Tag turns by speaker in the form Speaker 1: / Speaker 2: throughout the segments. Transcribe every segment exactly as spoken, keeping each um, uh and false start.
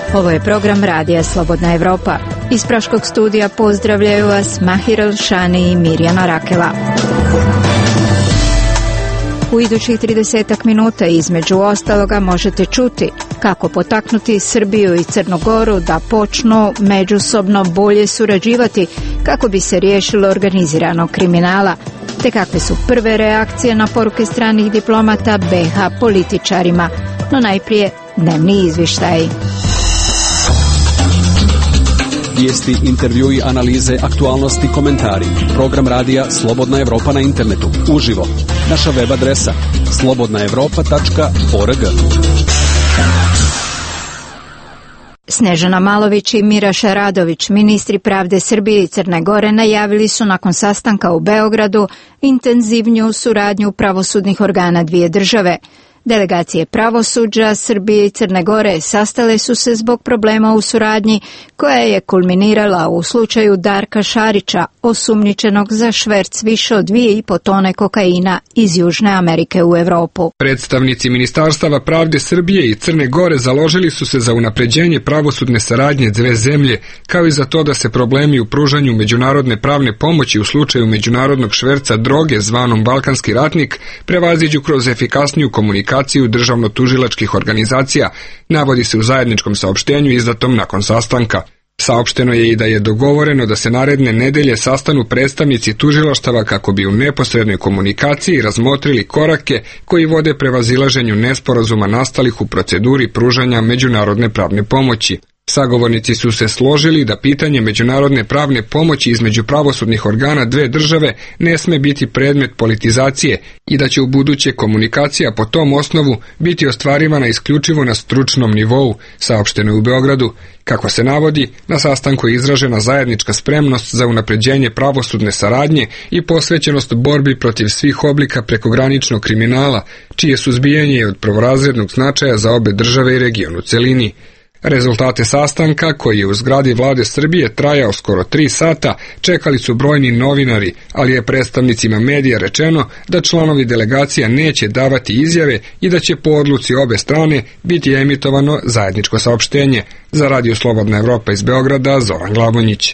Speaker 1: Ovo je program Radija Slobodna Evropa. Iz Praškog studija pozdravljaju vas Mahir Elšani i Mirjana Rakela. U idućih tridesetak minuta između ostaloga možete čuti kako potaknuti Srbiju i Crnu Goru da počnu međusobno bolje surađivati kako bi se riješilo organiziranog kriminala, te kakve su prve reakcije na poruke stranih diplomata B iH političarima. No najprije dnevni izvještaj.
Speaker 2: Vijesti, intervjui, analize, aktualnosti, komentari. Program radija Slobodna Evropa na internetu. Uživo. Naša web adresa slobodna evropa tačka org.
Speaker 1: Snežana Malović i Miraša Radović, ministri pravde Srbije i Crne Gore, najavili su nakon sastanka u Beogradu intenzivniju suradnju pravosudnih organa dvije države. Delegacije pravosuđa Srbije i Crne Gore sastale su se zbog problema u suradnji koja je kulminirala u slučaju Darka Šarića, osumnjičenog za šverc više od dvije i po tone kokaina iz Južne Amerike u Evropu.
Speaker 3: Predstavnici ministarstava pravde Srbije i Crne Gore založili su se za unapređenje pravosudne saradnje dve zemlje, kao i za to da se problemi u pružanju međunarodne pravne pomoći u slučaju međunarodnog šverca droge zvanom Balkanski ratnik prevaziđu kroz efikasniju komunikaciju državno-tužilačkih organizacija, navodi se u zajedničkom saopštenju izdatom nakon sastanka. Saopšteno je i da je dogovoreno da se naredne nedelje sastanu predstavnici tužilaštava kako bi u neposrednoj komunikaciji razmotrili korake koji vode prevazilaženju nesporazuma nastalih u proceduri pružanja međunarodne pravne pomoći. Sagovornici su se složili da pitanje međunarodne pravne pomoći između pravosudnih organa dve države ne sme biti predmet politizacije i da će u buduće komunikacija po tom osnovu biti ostvarivana isključivo na stručnom nivou, saopšteno je u Beogradu. Kako se navodi, na sastanku je izražena zajednička spremnost za unapređenje pravosudne saradnje i posvećenost borbi protiv svih oblika prekograničnog kriminala, čije suzbijanje je od prvorazrednog značaja za obe države i region u celini. Rezultate sastanka, koji je u zgradi vlade Srbije trajao skoro tri sata, čekali su brojni novinari, ali je predstavnicima medija rečeno da članovi delegacija neće davati izjave i da će po odluci obe strane biti emitovano zajedničko saopštenje. Za Radio Slobodna Evropa iz Beograda, Zoran Glavonjić.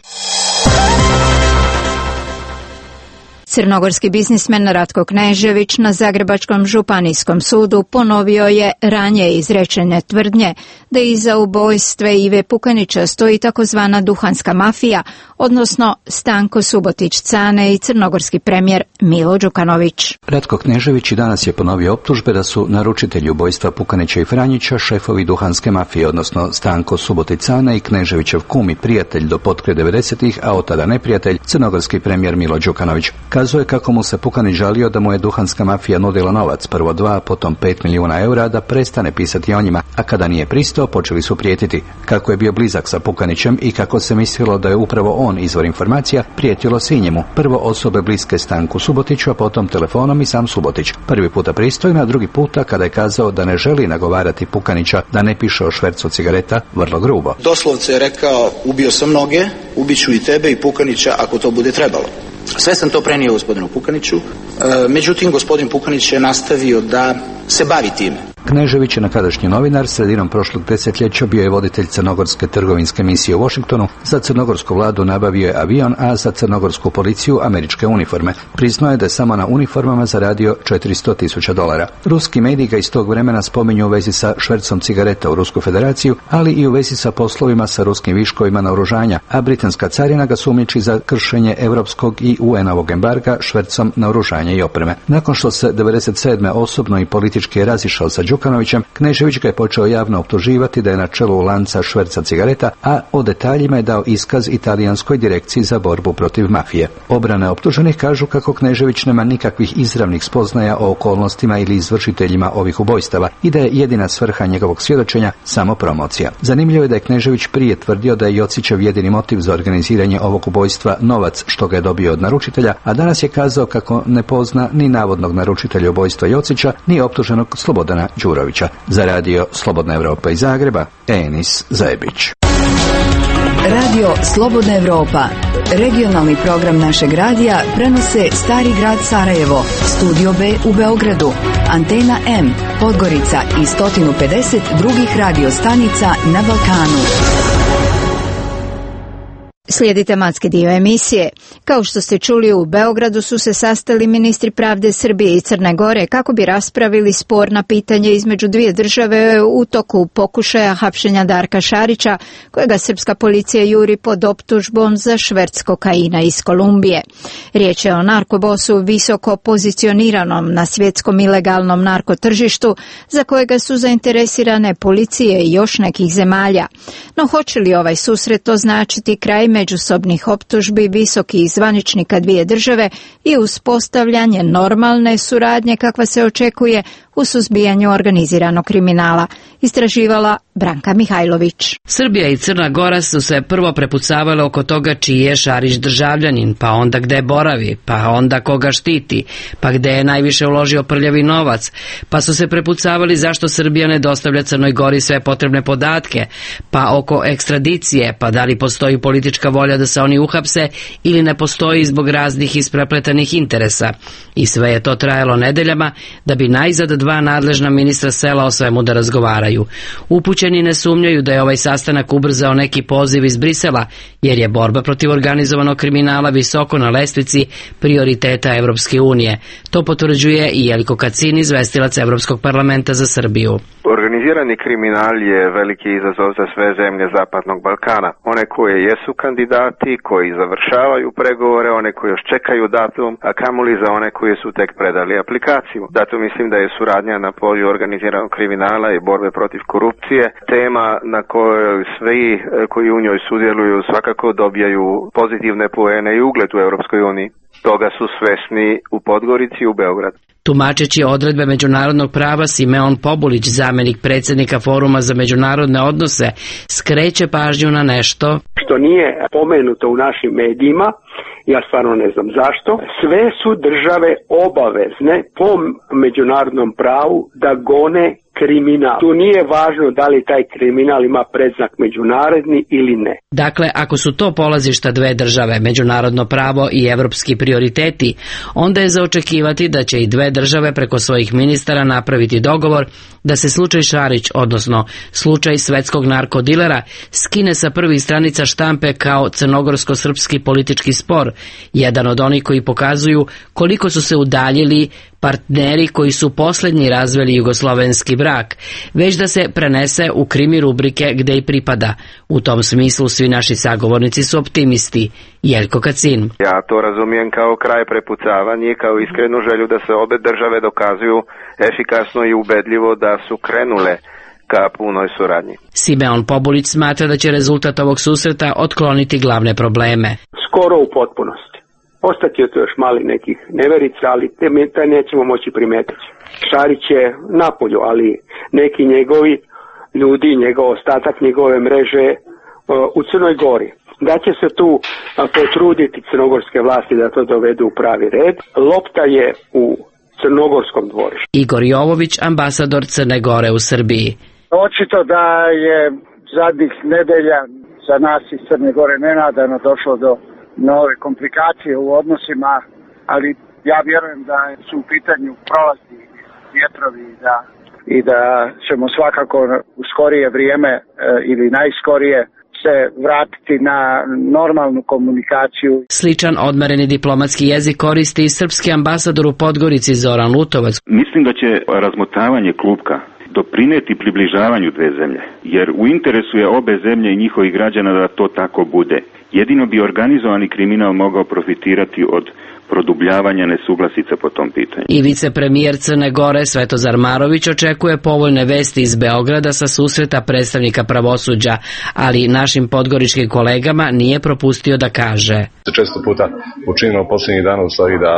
Speaker 1: Crnogorski biznismen Ratko Knežević na Zagrebačkom županijskom sudu ponovio je ranije izrečene tvrdnje da iza ubojstva Ive Pukanića stoji takozvana duhanska mafija, odnosno Stanko Subotić Cane i crnogorski premijer Milo Đukanović.
Speaker 4: Ratko Knežević i danas je ponovio optužbe da su naručitelji ubojstva Pukanića i Franjića šefovi duhanske mafije, odnosno Stanko Subotić Cane i Kneževićev kum i prijatelj do potkraj devedesetih, a od tada neprijatelj, crnogorski premijer Milo Đukanović. Kazuje kako mu se Pukanić žalio da mu je duhanska mafija nudila novac, prvo dva, potom pet milijuna eura, da prestane pisati o njima, a kada nije pristao, počeli su prijetiti. Kako je bio blizak sa Pukanićem i kako se mislilo da je upravo on izvor informacija, prijetilo se i njemu. Prvo osobe bliske Stanku Subotiću, a potom telefonom i sam Subotić. Prvi puta pristojno, a drugi puta kada je kazao da ne želi nagovarati Pukanića da ne piše o švercu cigareta, vrlo grubo.
Speaker 5: Doslovce je rekao, ubio sam mnoge, ubiću i tebe i Pukanića ako to bude trebalo. Sve sam to prenio gospodinu Pukaniću, e, međutim gospodin Pukanić je nastavio da se bavi time.
Speaker 4: Knežević je nekadašnji novinar, sredinom prošlog desetljeća bio je voditelj crnogorske trgovinske misije u Washingtonu, za crnogorsku vladu nabavio je avion, a za crnogorsku policiju američke uniforme. Priznao je da je samo na uniformama zaradio četiristo tisuća dolara. Ruski mediji ga iz tog vremena spominju u vezi sa švercom cigareta u Rusku federaciju, ali i u vezi sa poslovima sa ruskim viškovima naoružanja, a britanska carina ga sumnjiči za kršenje evropskog i U N-ovog embarga švercom naoružanja i opreme. Nakon što se devedeset sedme osobno i politički razišao sa Đukanovićem, Knežević ga je počeo javno optuživati da je na čelu lanca šverca cigareta, a o detaljima je dao iskaz italijanskoj direkciji za borbu protiv mafije. Obrane optuženih kažu kako Knežević nema nikakvih izravnih spoznaja o okolnostima ili izvršiteljima ovih ubojstava i da je jedina svrha njegovog svjedočenja samo promocija. Zanimljivo je da je Knežević prije tvrdio da je Jocićev jedini motiv za organiziranje ovog ubojstva novac što ga je dobio od naručitelja, a danas je kazao kako ne pozna ni navodnog naručitelja ubojstva Jocića, ni optuženog Slobodana Đurovića. Za Radio Slobodna Evropa iz Zagreba, Enis Zajebić.
Speaker 6: Radio Slobodna Evropa. Regionalni program našeg radija prenose Stari grad Sarajevo, Studio B u Beogradu, Antena M, Podgorica i sto pedeset drugih radio stanica na Balkanu.
Speaker 1: Slijedi tematski dio emisije. Kao što ste čuli, u Beogradu su se sastali ministri pravde Srbije i Crne Gore kako bi raspravili sporna pitanja između dvije države u toku pokušaja hapšenja Darka Šarića, kojega srpska policija juri pod optužbom za šverc kokaina iz Kolumbije. Riječ je o narkobosu visoko pozicioniranom na svjetskom ilegalnom narkotržištu za kojega su zainteresirane policije i još nekih zemalja. No hoće li ovaj susret označiti kraj međusobnih optužbi visokih zvaničnika dvije države i uspostavljanje normalne suradnje kakva se očekuje u suzbijanju organiziranog kriminala, istraživala Branka Mihajlović.
Speaker 7: Srbija i Crna Gora su se prvo prepucavale oko toga čiji je Šarić državljanin, pa onda gde boravi, pa onda koga štiti, pa gde je najviše uložio prljavi novac, pa su se prepucavali zašto Srbija ne dostavlja Crnoj Gori sve potrebne podatke, pa oko ekstradicije, pa da li postoji politička volja da se oni uhapse ili ne postoji zbog raznih isprepletanih interesa. I sve je to trajalo nedeljama da bi najzad dva nadležna ministra sela o svemu da razgovaraju. Upućeni ne sumnjaju da je ovaj sastanak ubrzao neki poziv iz Brisela, jer je borba protiv organizovanog kriminala visoko na lestvici prioriteta Evropske unije. To potvrđuje i Jeljko Kacin, izvestilac Evropskog parlamenta za Srbiju.
Speaker 8: Organizirani kriminal je veliki izazov za sve zemlje Zapadnog Balkana. One koje jesu kandidati, koji završavaju pregovore, one koji još čekaju datum, a kamoli za one koji su tek predali aplikaciju. Zato mislim da je suradnja na polju organiziranog kriminala i borbe protiv korupcije tema na kojoj svi koji u njoj sudjeluju svakako dobijaju pozitivne poene i ugled u Europskoj uniji. Toga su svesni u Podgorici i u Beogradu.
Speaker 7: Tumačeći odredbe međunarodnog prava, Simeon Pobulić, zamjenik predsjednika Foruma za međunarodne odnose, skreće pažnju na nešto
Speaker 9: što nije pomenuto u našim medijima. Ja stvarno ne znam zašto. Sve su države obavezne po međunarodnom pravu da gone kriminal. Tu nije važno da li taj kriminal ima predznak međunarodni ili ne.
Speaker 7: Dakle, ako su to polazišta dve države, međunarodno pravo i evropski prioriteti, onda je za očekivati da će i dve države preko svojih ministara napraviti dogovor da se slučaj Šarić, odnosno slučaj svetskog narkodilera, skine sa prvih stranica štampe kao crnogorsko-srpski politički spor, jedan od onih koji pokazuju koliko su se udaljili partneri koji su posljednji razveli jugoslovenski brak, već da se prenese u krimi rubrike gde i pripada. U tom smislu svi naši sagovornici su optimisti. Jeljko Kacin.
Speaker 8: Ja to razumijem kao kraj prepucavanja i kao iskrenu želju da se obe države dokazuju efikasno i ubedljivo da su krenule ka punoj suradnji.
Speaker 7: Simeon Pobulić smatra da će rezultat ovog susreta otkloniti glavne probleme.
Speaker 9: Skoro u potpunosti. Ostati je to još mali nekih neverica, ali te taj nećemo moći primetiti. Šarić je napolju, ali neki njegovi ljudi, njegov ostatak njegove mreže u Crnoj Gori. Da će se tu potruditi crnogorske vlasti da to dovedu u pravi red. Lopta je u crnogorskom dvorištu.
Speaker 7: Igor Jovović, ambasador Crne Gore u Srbiji.
Speaker 10: Očito da je zadnjih nedelja za nas iz Crne Gore nenadano došlo do nove komplikacije u odnosima, ali ja vjerujem da su u pitanju prolazni vjetrovi i da, i da ćemo svakako u skorije vrijeme e, ili najskorije se vratiti na normalnu komunikaciju.
Speaker 7: Sličan odmereni diplomatski jezik koristi i srpski ambasador u Podgorici Zoran Lutovac.
Speaker 11: Mislim da će razmotavanje klupka doprineti približavanju dve zemlje, jer u interesu je obe zemlje i njihovih građana da to tako bude. Jedino bi organizovani kriminal mogao profitirati od produbljavanja nesuglasica po tom pitanju.
Speaker 7: I vicepremijer Crne Gore Svetozar Marović očekuje povoljne vesti iz Beograda sa susreta predstavnika pravosuđa, ali našim podgoričkim kolegama nije propustio da kaže.
Speaker 12: Često puta učinimo posljednjih dana u stvari da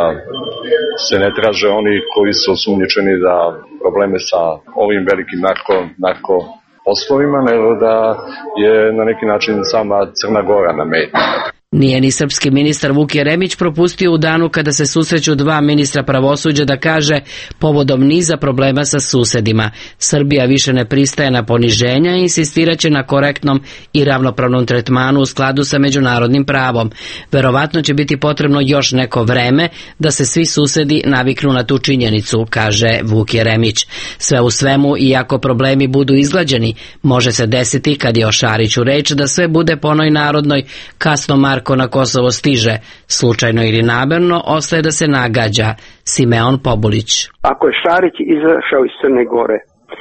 Speaker 12: se ne traže oni koji su osumnjičeni da probleme sa ovim velikim narko, narko poslovima, nego da je na neki način sama Crna Gora na meti.
Speaker 7: Nije ni srpski ministar Vuk Jeremić propustio u danu kada se susreću dva ministra pravosuđa da kaže povodom niza problema sa susedima. Srbija više ne pristaje na poniženja i insistiraće na korektnom i ravnopravnom tretmanu u skladu sa međunarodnim pravom. Verovatno će biti potrebno još neko vreme da se svi susedi naviknu na tu činjenicu, kaže Vuk Jeremić. Sve u svemu, iako problemi budu izglađeni, može se desiti, kad je o Šariću reč, da sve bude po onoj narodnoj kasno Marko na Kosovo stiže, slučajno ili namerno ostaje da se nagađa. Simeon Pobulić.
Speaker 9: Ako je Šarić izašao iz Crne Gore,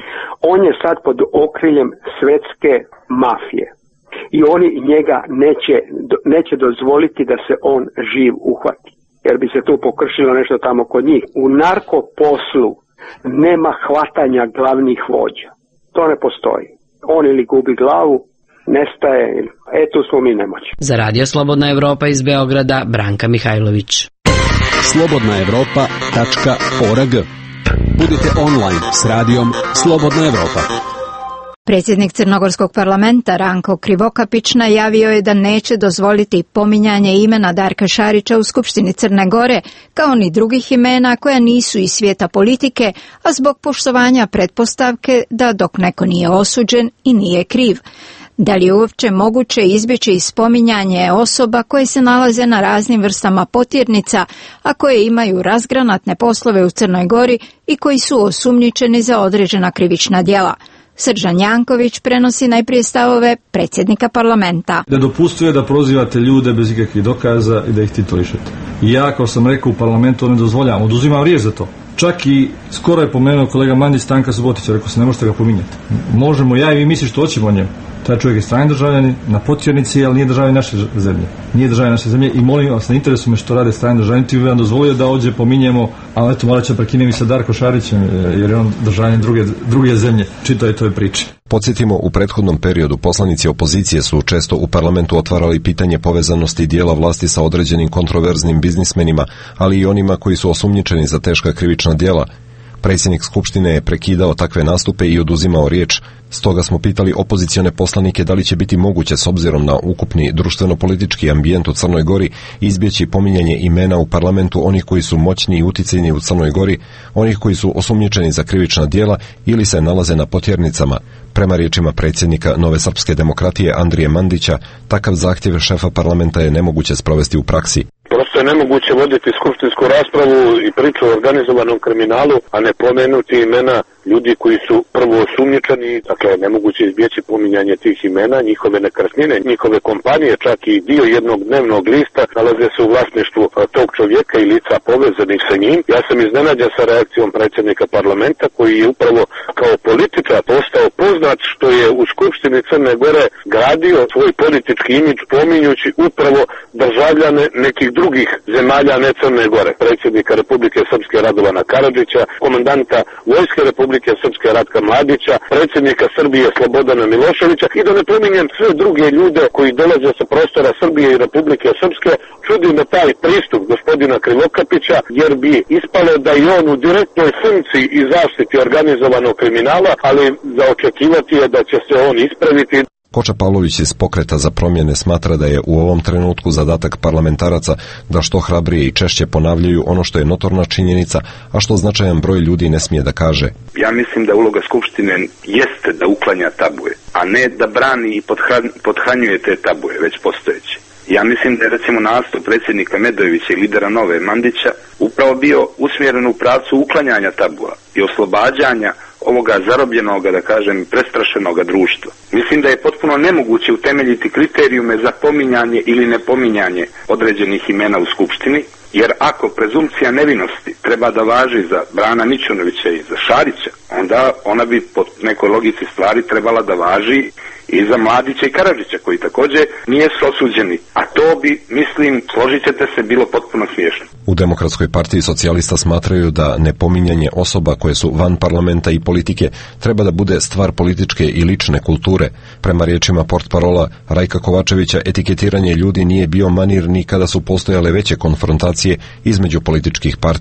Speaker 9: on je sad pod okriljem svetske mafije i oni njega neće, neće dozvoliti da se on živ uhvati, jer bi se tu pokršilo nešto tamo kod njih. U narko poslu nema hvatanja glavnih vođa, to ne postoji. On ili gubi glavu, nestaje, e tu smo mi nemoćni.
Speaker 7: Za Radio Slobodna Evropa iz Beograda, Branka Mihajlović.
Speaker 2: slobodna evropa tačka org. Budite online s radijom Slobodna Evropa.
Speaker 1: Predsjednik Crnogorskog parlamenta Ranko Krivokapić najavio je da neće dozvoliti pominjanje imena Darka Šarića u Skupštini Crne Gore, kao ni drugih imena koja nisu iz svijeta politike, a zbog poštovanja pretpostavke da dok neko nije osuđen i nije kriv. Da li je uopće moguće izbjeći spominjanje osoba koje se nalaze na raznim vrstama potjernica, a koje imaju razgranatne poslove u Crnoj Gori i koji su osumnjičeni za određena krivična djela? Srđan Janković prenosi najprije stavove predsjednika parlamenta.
Speaker 13: Nedopustivo je da prozivate ljude bez ikakvih dokaza i da ih titolišete. I ja, kao sam rekao, u parlamentu ne dozvoljam, oduzimam riječ za to. Čak i skoro je pomenuo kolega Mandić Stanka Subotića, rekao se ne možete ga pominjati. Možemo ja i vi misliti što hoćemo o njemu. Taj čovjek je strani državljanin, na potjernici, ali nije državljanin naše zemlje. Nije državljanin naše zemlje i molim vas, na interesu me što rade strani državljani, ti bi vam dozvolio da ovdje pominjemo, ali eto morat će prekinem i sa Darko Šarićem, jer je on državljanin druge, druge zemlje. Čitao je toj priči.
Speaker 14: Podsjetimo, u prethodnom periodu poslanici opozicije su često u parlamentu otvarali pitanje povezanosti dijela vlasti sa određenim kontroverznim biznismenima, ali i onima koji su osumnjičeni za teška krivična djela. Predsjednik Skupštine je prekidao takve nastupe i oduzimao riječ. Stoga smo pitali opozicione poslanike da li će biti moguće, s obzirom na ukupni društveno-politički ambijent u Crnoj Gori, izbjeći pominjanje imena u parlamentu onih koji su moćni i uticajni u Crnoj Gori, onih koji su osumnjičeni za krivična djela ili se nalaze na potjernicama. Prema riječima predsjednika Nove srpske demokratije Andrije Mandića, takav zahtjev šefa parlamenta je nemoguće sprovesti u praksi.
Speaker 15: Prosto je nemoguće voditi skupštinsku raspravu i priču o organizovanom kriminalu, a ne pomenuti imena ljudi koji su prvo osumnjičeni. Dakle, nemoguće izbjeći pominjanje tih imena, njihove nekretnine, njihove kompanije, čak i dio jednog dnevnog lista nalaze se u vlasništvu tog čovjeka i lica povezanih sa njim. Ja sam iznenađen sa reakcijom predsjednika parlamenta, koji je upravo kao političar postao poznat što je u Skupštini Crne Gore gradio svoj politički imidž pominjući upravo državljane nekih drugih zemalja, ne Crne Gore. Predsjednika Republike Srpske Radovana Karadžića, komandanta Vojske Republike Srpske Ratka Mladića, predsjednika Srbije Slobodana Miloševića i da ne pominjem sve druge ljude koji dolaze sa prostora Srbije i Republike Srpske. Čudi me taj pristup gospodina Krivokapića, jer bi ispalo da je on u direktnoj funkciji i zaštiti organizovanog kriminala, ali za očekivati je da će se on ispraviti.
Speaker 14: Koča Pavlović iz Pokreta za promjene smatra da je u ovom trenutku zadatak parlamentaraca da što hrabrije i češće ponavljaju ono što je notorna činjenica, a što značajan broj ljudi ne smije da kaže.
Speaker 8: Ja mislim da uloga Skupštine jeste da uklanja tabuje, a ne da brani i podhranjuje te tabuje već postojeće. Ja mislim da je recimo nastup predsjednika Medojevića i lidera Nove Mandića upravo bio usmjeren u pravcu uklanjanja tabua i oslobađanja ovoga zarobljenoga, da kažem, prestrašenoga društva. Mislim da je potpuno nemoguće utemeljiti kriterijume za pominjanje ili nepominjanje određenih imena u Skupštini, jer ako prezumpcija nevinosti treba da važi za Brana Mićunovića i za Šarića, onda ona bi po nekoj logici stvari trebala da važi i za Mladića i Karadžića, koji također nijesu osuđeni. A to bi, mislim, složit ćete se, bilo potpuno smiješno.
Speaker 14: U Demokratskoj partiji socijalista smatraju da nepominjanje osoba koje su van parlamenta i politike treba da bude stvar političke i lične kulture. Prema riječima portparola Rajka Kovačevića, etiketiranje ljudi nije bio manir ni kada su postojale veće konfrontacije između političkih partija.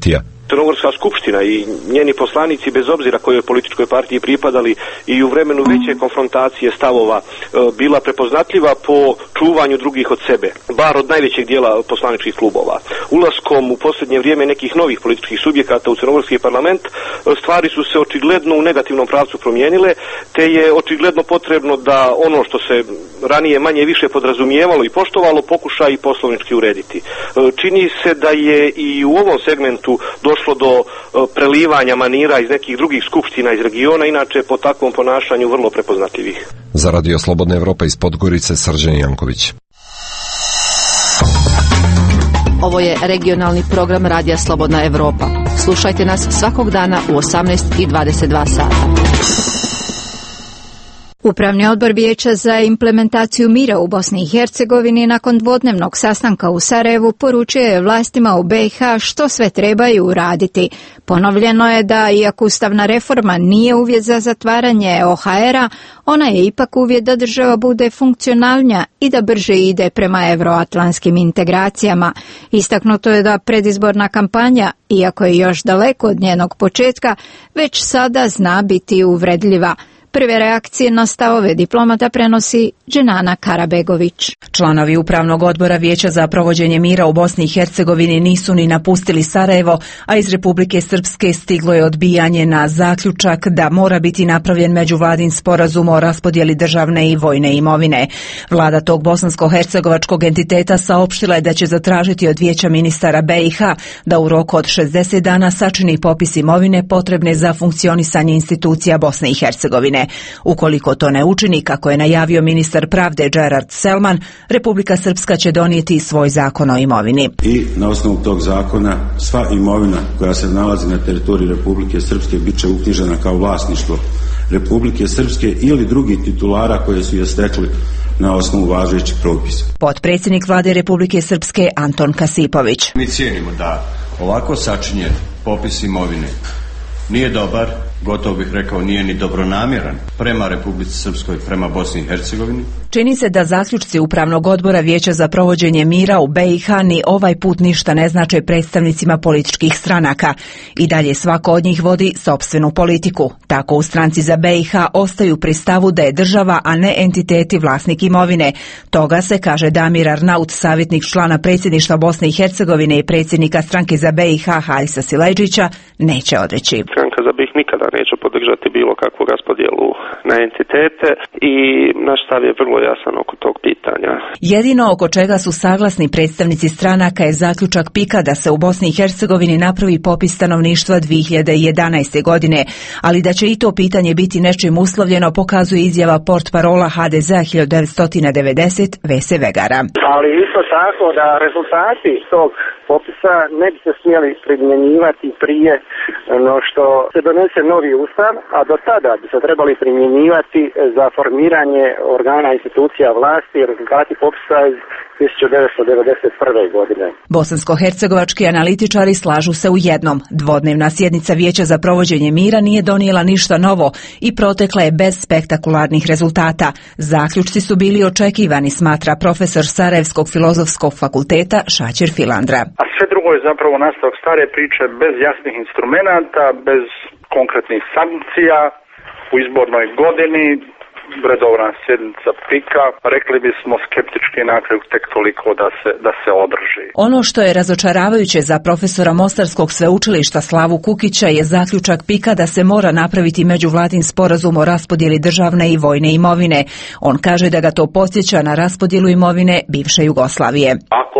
Speaker 16: Crnogorska skupština i njeni poslanici, bez obzira kojoj političkoj partiji pripadali, i u vremenu veće konfrontacije stavova bila prepoznatljiva po čuvanju drugih od sebe, bar od najvećeg dijela poslaničkih klubova. Ulaskom u posljednje vrijeme nekih novih političkih subjekata u crnogorski parlament, stvari su se očigledno u negativnom pravcu promijenile, te je očigledno potrebno da ono što se ranije manje više podrazumijevalo i poštovalo pokuša i poslovnički urediti. Čini se da je i u ovom segmentu došlo do prelivanja manira iz nekih drugih skupština iz regiona, inače po takvom ponašanju vrlo prepoznatljivih.
Speaker 14: Za Radio Slobodna Evropa iz Podgorice, Srđan Janković.
Speaker 17: Ovo je regionalni program Radija Slobodna Evropa. Slušajte nas svakog dana u osamnaest i dvadeset dva sata.
Speaker 1: Upravni odbor Vijeća za implementaciju mira u Bosni i Hercegovini nakon dvodnevnog sastanka u Sarajevu poručio je vlastima u B i H što sve trebaju uraditi. Ponovljeno je da, iako ustavna reforma nije uvjet za zatvaranje O H R-a, ona je ipak uvjet da država bude funkcionalnija i da brže ide prema euroatlantskim integracijama. Istaknuto je da predizborna kampanja, iako je još daleko od njenog početka, već sada zna biti uvredljiva. Prve reakcije na stavove diplomata prenosi Dženana Karabegović.
Speaker 18: Članovi Upravnog odbora Vijeća za provođenje mira u Bosni i Hercegovini nisu ni napustili Sarajevo, a iz Republike Srpske stiglo je odbijanje na zaključak da mora biti napravljen međuvladin sporazum o raspodjeli državne i vojne imovine. Vlada tog bosansko-hercegovačkog entiteta saopštila je da će zatražiti od Vijeća ministara B i H da u roku od šezdeset dana sačini popis imovine potrebne za funkcionisanje institucija Bosne i Hercegovine. Ukoliko to ne učini, kako je najavio ministar pravde Gerard Selman, Republika Srpska će donijeti svoj zakon o imovini.
Speaker 19: I na osnovu tog zakona sva imovina koja se nalazi na teritoriji Republike Srpske bit će uknjižena kao vlasništvo Republike Srpske ili drugih titulara koje su je stekli na osnovu važećih propisa.
Speaker 18: Potpredsjednik vlade Republike Srpske Anton Kasipović.
Speaker 20: Mi cijenimo da ovako sačinjen popis imovine nije dobar, gotovo bih rekao nije ni dobronamjeran prema Republici Srpskoj, prema Bosni i Hercegovini.
Speaker 18: Čini se da zaključci Upravnog odbora Vijeća za provođenje mira u B i H ni ovaj put ništa ne znače predstavnicima političkih stranaka. I dalje svako od njih vodi sopstvenu politiku. Tako u stranci za B i H ostaju pri stavu da je država, a ne entiteti vlasnik imovine. Toga se, kaže Damir Arnaut, savjetnik člana predsjedništva Bosne i Hercegovine i predsjednika stranke za B i H Halisa Silajdžića, neće odreći.
Speaker 8: Stranka za B i H nikada neće podržati bilo kakvu raspodjelu na entitete i naš stav je vrlo jasan oko tog pitanja.
Speaker 18: Jedino oko čega su saglasni predstavnici stranaka je zaključak P I K-a da se u Bosni i Hercegovini napravi popis stanovništva dvije hiljade jedanaeste. godine, ali da će i to pitanje biti nečim uslovljeno pokazuje izjava portparola H D Z-a hiljadu devetsto devedeset Vese Vegara.
Speaker 10: Ali isto tako da rezultati tog popisa ne bi se smjeli primjenjivati prije no što se donese novi ustav, a do tada bi se trebali primjenjivati za formiranje organa institucija vlasti i rezultati popisa iz hiljadu devetsto devedeset prve. godine.
Speaker 18: Bosansko-hercegovački analitičari slažu se u jednom. Dvodnevna sjednica Vijeća za provođenje mira nije donijela ništa novo i protekla je bez spektakularnih rezultata. Zaključci su bili očekivani, smatra profesor Sarajevskog filozofskog fakulteta Šaćer Filandra.
Speaker 21: A sve drugo je zapravo nastavak stare priče bez jasnih instrumenata, bez konkretnih sankcija u izbornoj godini. Redovna sjednica P I K-a, rekli bismo skeptički na kraju tek toliko da se, da se održi.
Speaker 18: Ono što je razočaravajuće za profesora Mostarskog sveučilišta Slavu Kukića je zaključak P I K-a da se mora napraviti međuvladin sporazum o raspodjeli državne i vojne imovine. On kaže da ga to podsjeća na raspodjelu imovine bivše Jugoslavije.
Speaker 22: Ako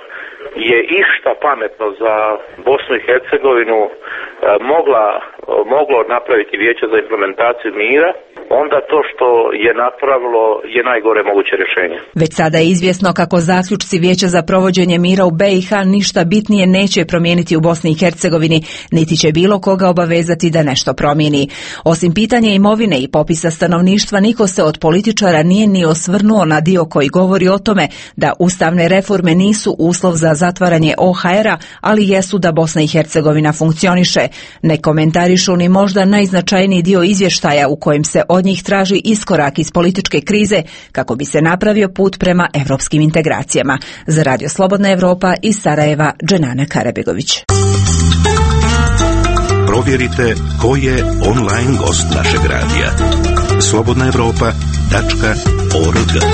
Speaker 22: je išta pametno za Bosnu i Hercegovinu mogla, moglo napraviti Vijeće za implementaciju mira, onda to što je napravilo je najgore moguće rješenje.
Speaker 18: Već sada je izvjesno kako zaključci Vijeća za provođenje mira u B i H ništa bitnije neće promijeniti u Bosni i Hercegovini, niti će bilo koga obavezati da nešto promijeni. Osim pitanja imovine i popisa stanovništva, niko se od političara nije ni osvrnuo na dio koji govori o tome da ustavne reforme nisu uslov za zatvaranje O H R-a, ali jesu da Bosna i Hercegovina funkcioniše. Ne komentarišu ni možda najznačajniji dio izvještaja u kojem se od njih traži iskorak iz političke krize kako bi se napravio put prema evropskim integracijama. Za Radio Slobodna Evropa iz Sarajeva, Dženana Karabegović.
Speaker 3: provjerite ko je online gost našeg radija. slobodna evropa tačka org.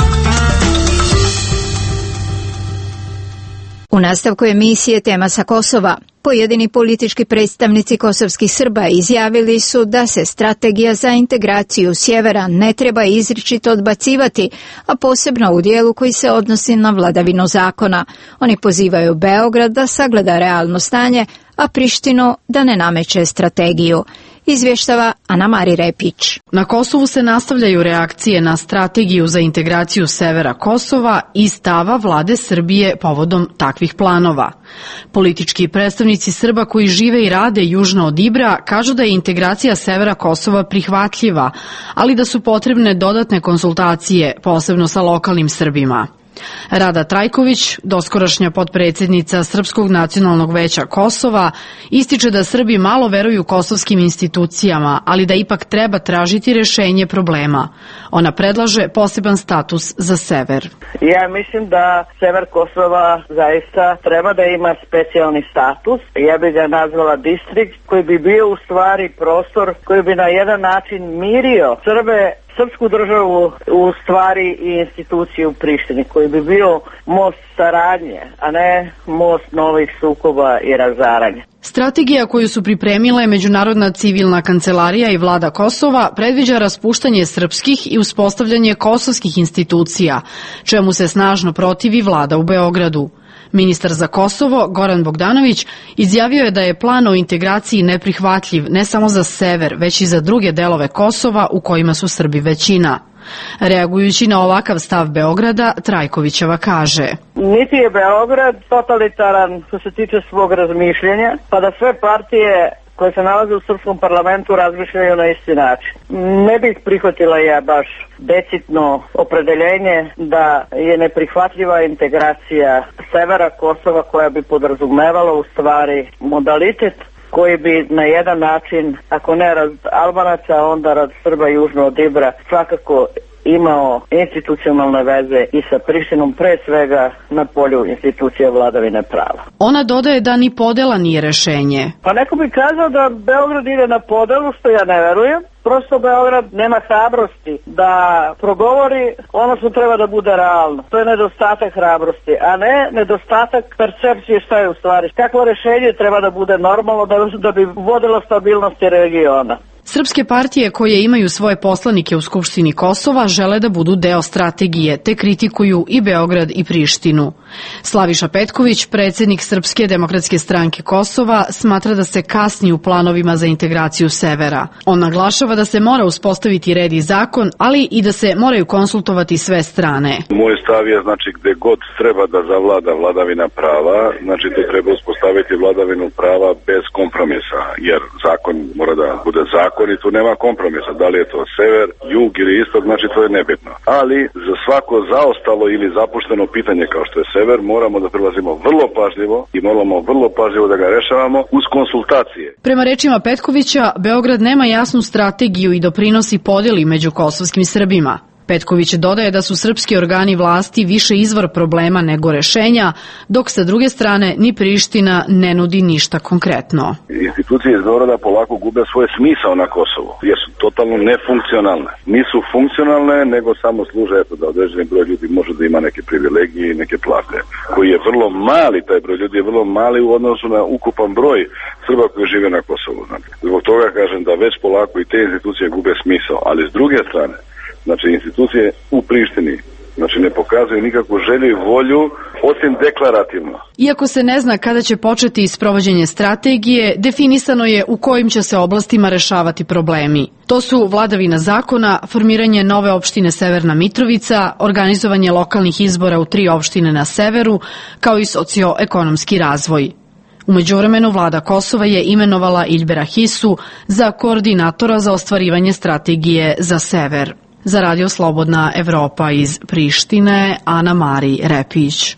Speaker 1: U nastavku emisije Tema sa Kosova, pojedini politički predstavnici kosovskih Srba izjavili su da se strategija za integraciju sjevera ne treba izričito odbacivati, a posebno u dijelu koji se odnosi na vladavinu zakona. Oni pozivaju Beograd da sagleda realno stanje, a Prištinu da ne nameće strategiju. Izvještava Ana-Mari Repić.
Speaker 5: Na Kosovu se nastavljaju reakcije na strategiju za integraciju severa Kosova i stava vlade Srbije povodom takvih planova. Politički predstavnici Srba koji žive i rade južno od Ibra kažu da je integracija severa Kosova prihvatljiva, ali da su potrebne dodatne konsultacije, posebno sa lokalnim Srbima. Rada Trajković, doskorašnja potpredsjednica Srpskog nacionalnog veća Kosova, ističe da Srbi malo veruju kosovskim institucijama, ali da ipak treba tražiti rješenje problema. Ona predlaže poseban status za sever.
Speaker 23: Ja mislim da sever Kosova zaista treba da ima specijalni status. Ja bih ga nazvala distrikt koji bi bio u stvari prostor koji bi na jedan način mirio Srbe, srpsku državu u stvari i institucije u Prištini, koji bi bio most saradnje, a ne most novih sukoba i razaranja.
Speaker 5: Strategija koju su pripremile Međunarodna civilna kancelarija i vlada Kosova predviđa raspuštanje srpskih i uspostavljanje kosovskih institucija, čemu se snažno protivi vlada u Beogradu. Ministar za Kosovo, Goran Bogdanović, izjavio je da je plan o integraciji neprihvatljiv ne samo za sever, već i za druge delove Kosova u kojima su Srbi većina. Reagujući na ovakav stav Beograda, Trajkovićeva kaže:
Speaker 23: Niti je Beograd totalitaran što se tiče svog razmišljenja, pa da sve partije koje se nalaze u srpskom parlamentu razmišljaju na isti način. Ne bih prihvatila ja baš decidno opredeljenje da je neprihvatljiva integracija severa Kosova koja bi podrazumevala u stvari modalitet koji bi na jedan način, ako ne rad Albanaca, onda rad Srba južno od Ibra, svakako imao institucionalne veze i sa Prištinom, pre svega na polju institucija vladavine prava.
Speaker 5: Ona dodaje da ni podela nije rešenje.
Speaker 23: Pa neko bi kazao da Beograd ide na podelu, što ja ne verujem. Prosto Beograd nema hrabrosti da progovori ono što treba da bude realno. To je nedostatak hrabrosti, a ne nedostatak percepcije šta je u stvari. Kakvo rešenje treba da bude normalno da, da bi vodilo stabilnosti regiona.
Speaker 5: Srpske partije koje imaju svoje poslanike u Skupštini Kosova žele da budu deo strategije, te kritikuju i Beograd i Prištinu. Slaviša Petković, predsjednik Srpske demokratske stranke Kosova, smatra da se kasni u planovima za integraciju severa. On naglašava da se mora uspostaviti red i zakon, ali i da se moraju konsultovati sve strane.
Speaker 24: Moj stav je, znači, gde god treba da zavlada vladavina prava, znači to treba uspostaviti vladavinu prava bez kompromisa, jer zakon mora da bude zakon i tu nema kompromisa. Da li je to sever, jug ili istok, znači to je nebitno. Ali za svako zaostalo ili zapušteno pitanje kao što je sever, moramo da prilazimo vrlo pažljivo i moramo vrlo pažljivo da ga rešavamo uz konsultacije.
Speaker 5: Prema rečima Petkovića, Beograd nema jasnu strategiju i doprinosi podjeli među kosovskim Srbima. Petković dodaje da su srpski organi vlasti više izvor problema nego rešenja, dok sa druge strane ni Priština ne nudi ništa konkretno.
Speaker 24: Institucije iz Beograda polako gube svoje smisao na Kosovu, jer su totalno nefunkcionalne. Nisu funkcionalne, nego samo služe eto, da određeni broj ljudi može da ima neke privilegije i neke plate, koji je vrlo mali, taj broj ljudi je vrlo mali u odnosu na ukupan broj Srba koji žive na Kosovu. Znate. Zbog toga kažem da već polako i te institucije gube smisao, ali s druge strane, znači institucije u Prištini, znači ne pokazuju nikakvu želju i volju, osim deklarativno.
Speaker 5: Iako se ne zna kada će početi isprovođenje strategije, definisano je u kojim će se oblastima rešavati problemi. To su vladavina zakona, formiranje nove opštine Severna Mitrovica, organizovanje lokalnih izbora u tri opštine na severu, kao i socioekonomski razvoj. U međuvremenu vlada Kosova je imenovala Iljbera Hisu za koordinatora za ostvarivanje strategije za sever. Za Radio Slobodna Evropa iz Prištine, Ana-Mari Repić.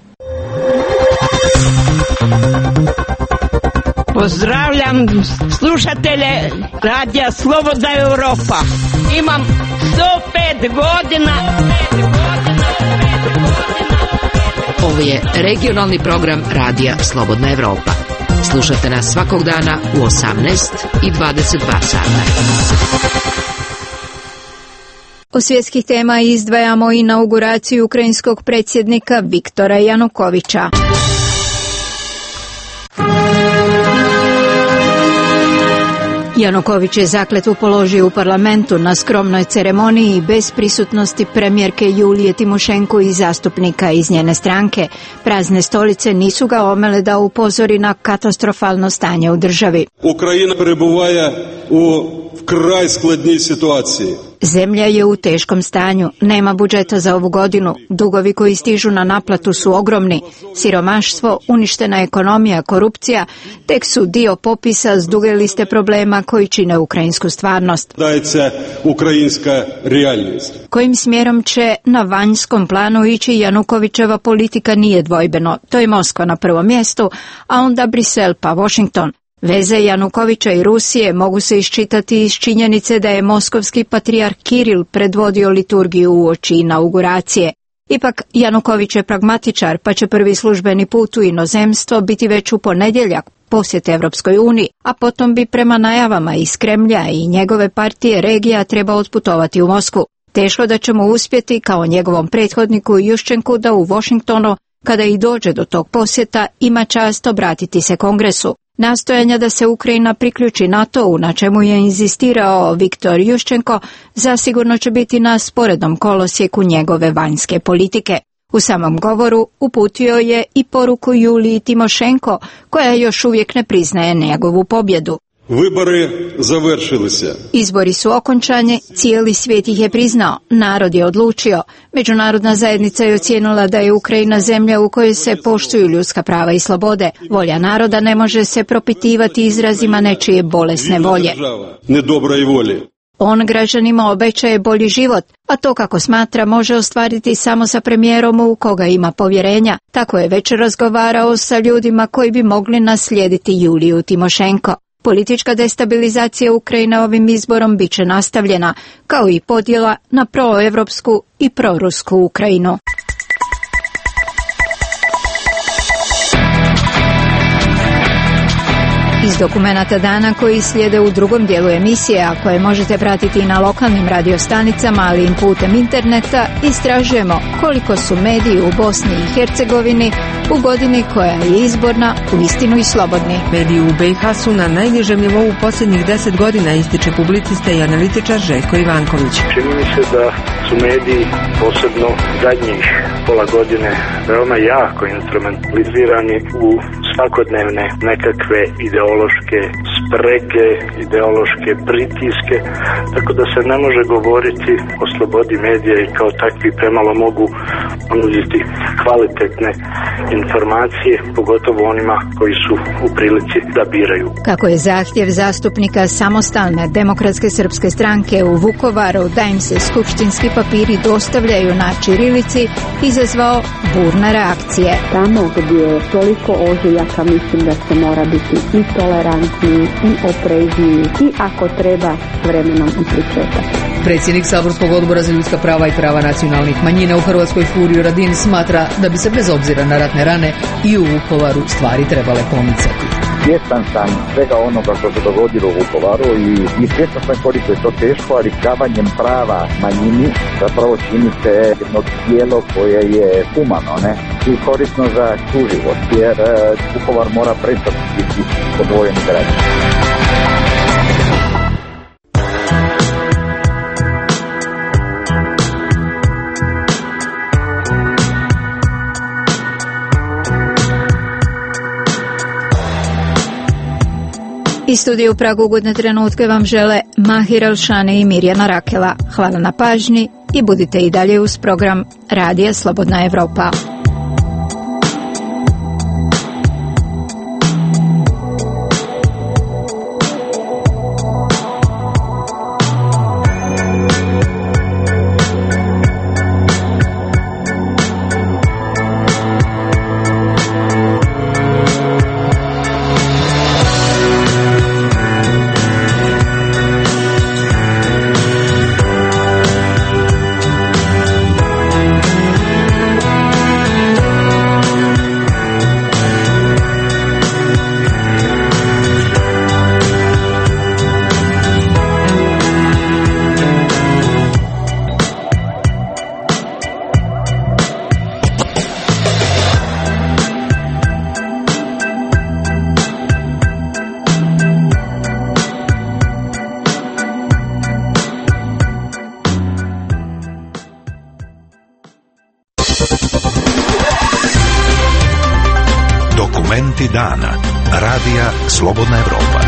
Speaker 25: Pozdravljam slušatelje Radija Slobodna Evropa. Imam sto pet godina.
Speaker 17: Ovo je regionalni program Radija Slobodna Evropa.
Speaker 7: Slušate nas svakog dana u osamnaest i dvadeset dva sata.
Speaker 1: Od svjetskih tema izdvajamo inauguraciju ukrajinskog predsjednika Viktora Janukovića. Januković je zakletvu položio u parlamentu na skromnoj ceremoniji bez prisutnosti premijerke Julije Timošenko i zastupnika iz njene stranke. Prazne stolice nisu ga omele da upozori na katastrofalno stanje u državi.
Speaker 4: Ukrajina prebuvaja u kraj skladnій situaciji.
Speaker 1: Zemlja je u teškom stanju, nema budžeta za ovu godinu, dugovi koji stižu na naplatu su ogromni, siromaštvo, uništena ekonomija, korupcija, tek su dio popisa s duge liste problema koji čine ukrajinsku stvarnost.
Speaker 4: Daється ukrajinska realnost.
Speaker 1: Kojim smjerom će na vanjskom planu ići Janukovićeva politika nije dvojbeno, to je Moskva na prvom mjestu, a onda Brisel pa Washington. Veze Janukovića i Rusije mogu se iščitati iz činjenice da je moskovski patrijarh Kiril predvodio liturgiju uoči inauguracije. Ipak Januković je pragmatičar, pa će prvi službeni put u inozemstvo biti već u ponedjeljak, posjet Evropskoj uniji, a potom bi prema najavama iz Kremlja i njegove partije regija treba otputovati u Moskvu. Teško da ćemo uspjeti, kao njegovom prethodniku Juščenku, da u Washingtonu, kada i dođe do tog posjeta, ima čast obratiti se Kongresu. Nastojanja da se Ukrajina priključi NATO-u, na čemu je inzistirao Viktor Juščenko, zasigurno će biti na sporednom kolosijeku njegove vanjske politike. U samom govoru uputio je i poruku Juliji Timošenko, koja još uvijek ne priznaje njegovu pobjedu.
Speaker 4: Vibori završili se.
Speaker 1: Izbori su okončani, cijeli svijet ih je priznao, narod je odlučio. Međunarodna zajednica je ocijenila da je Ukrajina zemlja u kojoj se poštuju ljudska prava i slobode. Volja naroda ne može se propitivati izrazima nečije bolesne volje.
Speaker 4: Nedobra i volje.
Speaker 1: On građanima obećaje bolji život, a to kako smatra može ostvariti samo sa premijerom u koga ima povjerenja. Tako je već razgovarao sa ljudima koji bi mogli naslijediti Juliju Timošenko. Politička destabilizacija Ukrajine ovim izborom bit će nastavljena, kao i podjela na proevropsku i prorusku Ukrajinu. Iz dokumenata dana koji slijede u drugom dijelu emisije, a koje možete pratiti i na lokalnim radiostanicama, ali i putem interneta, istražujemo koliko su mediji u Bosni i Hercegovini u godini koja je izborna uistinu i slobodni.
Speaker 6: Mediji u B i H su na najnižem nivou posljednjih deset godina, ističe publicista i analitičar Željko Ivanković.
Speaker 21: Čini mi se da su mediji, posebno zadnjih pola godine, veoma jako instrumentalizirani u svakodnevne nekakve ideološke sprege, ideološke pritiske, tako da se ne može govoriti o slobodi medija i kao takvi premalo mogu ponuditi kvalitetne informacije, pogotovo onima koji su u prilici da biraju.
Speaker 1: Kako je zahtjev zastupnika Samostalne demokratske srpske stranke u Vukovaru da im se skupštinski papiri dostavljaju na ćirilici izazvao burne reakcije.
Speaker 9: Tamo gdje je toliko ožiljaka, mislim da se mora biti i tolerantniji i oprezniji i ako treba s vremenom i pričekati.
Speaker 6: Predsjednik Saborskog odbora za ljudska prava i prava nacionalnih manjina u Hrvatskoj Furio Radin smatra da bi se bez obzira na ratne rane i u Vukovaru stvari trebale pomicati.
Speaker 11: Svjestan sam svega onoga što se dogodilo u Vukovaru i, i svjestan sam koliko je to teško, ali davanjem prava manjini zapravo čini se jedno tijelo koje je humano, ne? I korisno za suživot, jer uh, Vukovar mora prestati biti odvojeni grad.
Speaker 1: Iz studija u Pragu ugodne trenutke vam žele Mahir Elšane i Mirjana Rakela. Hvala na pažnji i budite i dalje uz program Radija Slobodna Evropa.
Speaker 3: Dokumenti dana. Radija Slobodna Evropa.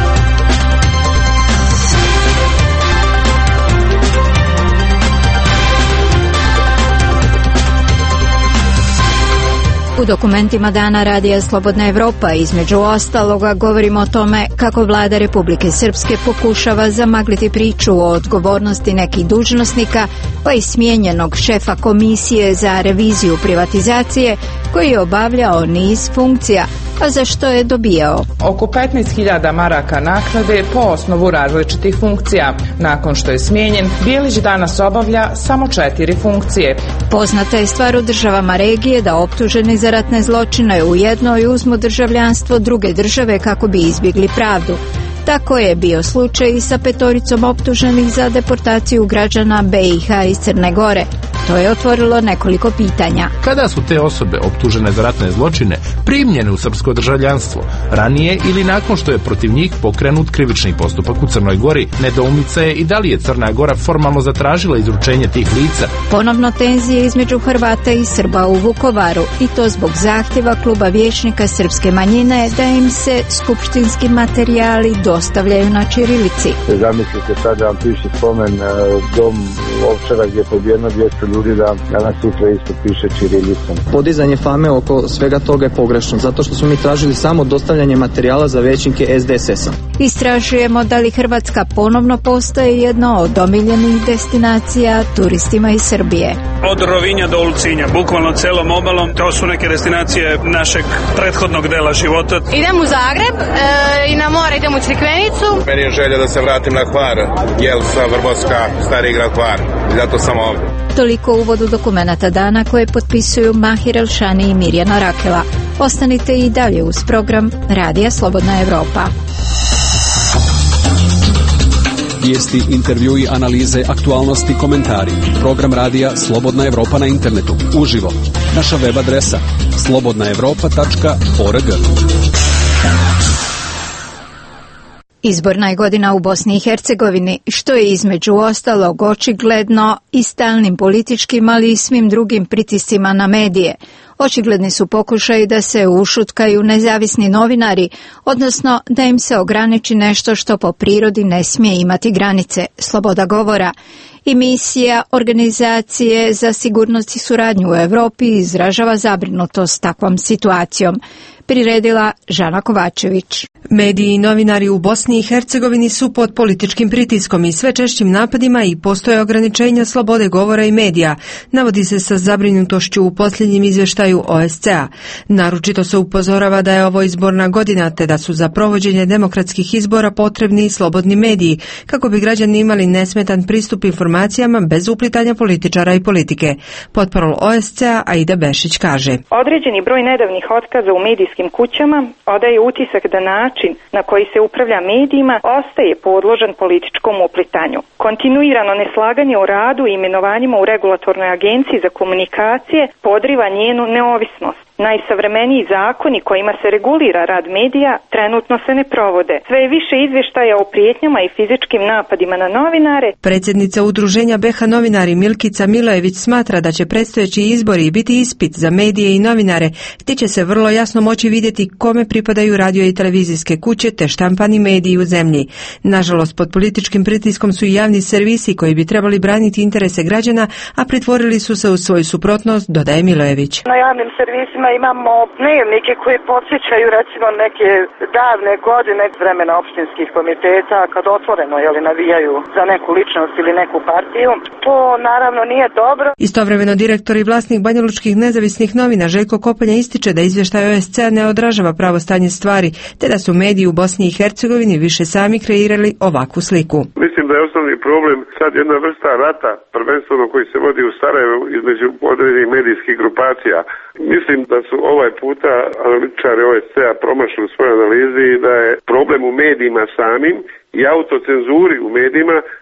Speaker 1: U dokumentima dana Radija Slobodna Evropa između ostaloga govorimo o tome kako vlada Republike Srpske pokušava zamagliti priču o odgovornosti nekih dužnosnika pa i smijenjenog šefa komisije za reviziju privatizacije koji je obavljao niz funkcija, a za što je dobijao
Speaker 2: oko petnaest hiljada maraka naknade po osnovu različitih funkcija. Nakon što je smijenjen, Bijelić danas obavlja samo četiri funkcije.
Speaker 1: Poznata je stvar u državama regije da optuženi za ratne zločine u jednoj uzmu državljanstvo druge države kako bi izbjegli pravdu. Tako je bio slučaj i sa petoricom optuženih za deportaciju građana B i H iz Crne Gore. To je otvorilo nekoliko pitanja.
Speaker 12: Kada su te osobe optužene za ratne zločine primljene u srpsko državljanstvo? Ranije ili nakon što je protiv njih pokrenut krivični postupak u Crnoj Gori? Nedoumica je i da li je Crna Gora formalno zatražila izručenje tih lica.
Speaker 1: Ponovno tenzije između Hrvata i Srba u Vukovaru i to zbog zahtjeva kluba vijećnika srpske manjine da im se skupštinski materijali dostavljaju na ćirilici.
Speaker 13: Zamislite sad da vam piše spomen dom Ovčara gdje je pobijeno dvjesto ljudi, da danas sutra isto piše ćirilicom.
Speaker 15: Podizanje fame oko svega toga je pogrešno, zato što smo mi tražili samo dostavljanje materijala za većinke S D S S-a.
Speaker 1: Istražujemo da li Hrvatska ponovno postaje jedno od omiljenih destinacija turistima iz Srbije.
Speaker 16: Od Rovinja do Ulcinja, bukvalno celom obalom, to su neke destinacije našeg prethodnog dela života.
Speaker 26: Idem u Zagreb e, i na more idem u Crikvenicu.
Speaker 27: Meni je želja da se vratim na Hvar, Jelsa, Vrbovska, Stari grad Hvar, zato sam ovdje.
Speaker 1: Toliko u uvodu dokumenata dana koje potpisuju Mahir Elšani i Mirjana Rakela. Ostanite i dalje uz program Radija Slobodna Evropa.
Speaker 28: Vijesti, intervjui, analize, aktualnosti, komentari. Program Radija Slobodna Evropa na internetu. Uživo. Naša web adresa slobodna evropa tačka org.
Speaker 1: Izborna je godina u Bosni i Hercegovini, što je između ostalog očigledno i stalnim političkim, ali i svim drugim pritiscima na medije. Očigledni su pokušaji da se ušutkaju nezavisni novinari, odnosno da im se ograniči nešto što po prirodi ne smije imati granice, sloboda govora. I misija Organizacije za sigurnost i suradnju u Europi izražava zabrinutost takvom situacijom. Priredila Žana Kovačević.
Speaker 29: Mediji i novinari u Bosni i Hercegovini su pod političkim pritiskom i sve češćim napadima i postoje ograničenja slobode govora i medija, navodi se sa zabrinutošću u posljednjem izvještaju O S C A. Naročito se upozorava da je ovo izborna godina te da su za provođenje demokratskih izbora potrebni slobodni mediji, kako bi građani imali nesmetan pristup informacijama bez uplitanja političara i politike. Potparol O S C A Aida Bešić kaže:
Speaker 30: Određeni broj nedavnih otkaza u medijskim kućama odaje utisak da način na koji se upravlja medijima ostaje podložan političkom uplitanju. Kontinuirano neslaganje u radu i imenovanjima u regulatornoj agenciji za komunikacije podriva njenu neovisnost. Najsavremeniji zakoni kojima se regulira rad medija trenutno se ne provode. Sve je više izvještaja o prijetnjama i fizičkim napadima na novinare.
Speaker 29: Predsjednica udruženja B H novinari Milkica Milojević smatra da će predstojeći izbori biti ispit za medije i novinare, gdje će se vrlo jasno moći vidjeti kome pripadaju radio i televizijske kuće te štampani mediji u zemlji. Nažalost, pod političkim pritiskom su i javni servisi koji bi trebali braniti interese građana, a pretvorili su se u svoju suprotnost, dodaje Milojević.
Speaker 31: Na javnim servisima imamo dnevnike koji podsjećaju recimo neke davne godine vremena opštinskih komiteta kad otvoreno jeli, navijaju za neku ličnost ili neku partiju. To naravno nije dobro.
Speaker 29: Istovremeno direktor i vlasnik banjalučkih nezavisnih novina Željko Kopanja ističe da izvještaj O S C A ne odražava pravo stanje stvari, te da su mediji u Bosni i Hercegovini više sami kreirali ovakvu sliku.
Speaker 32: Mislim da je osnovni problem sad jedna vrsta rata, prvenstveno koji se vodi u Sarajevu između određenih medijskih grupacija. Mislim da su ovaj puta analitičari O S C A promašili u svojoj analizi i da je problem u medijima samim i autocenzuri u medijima,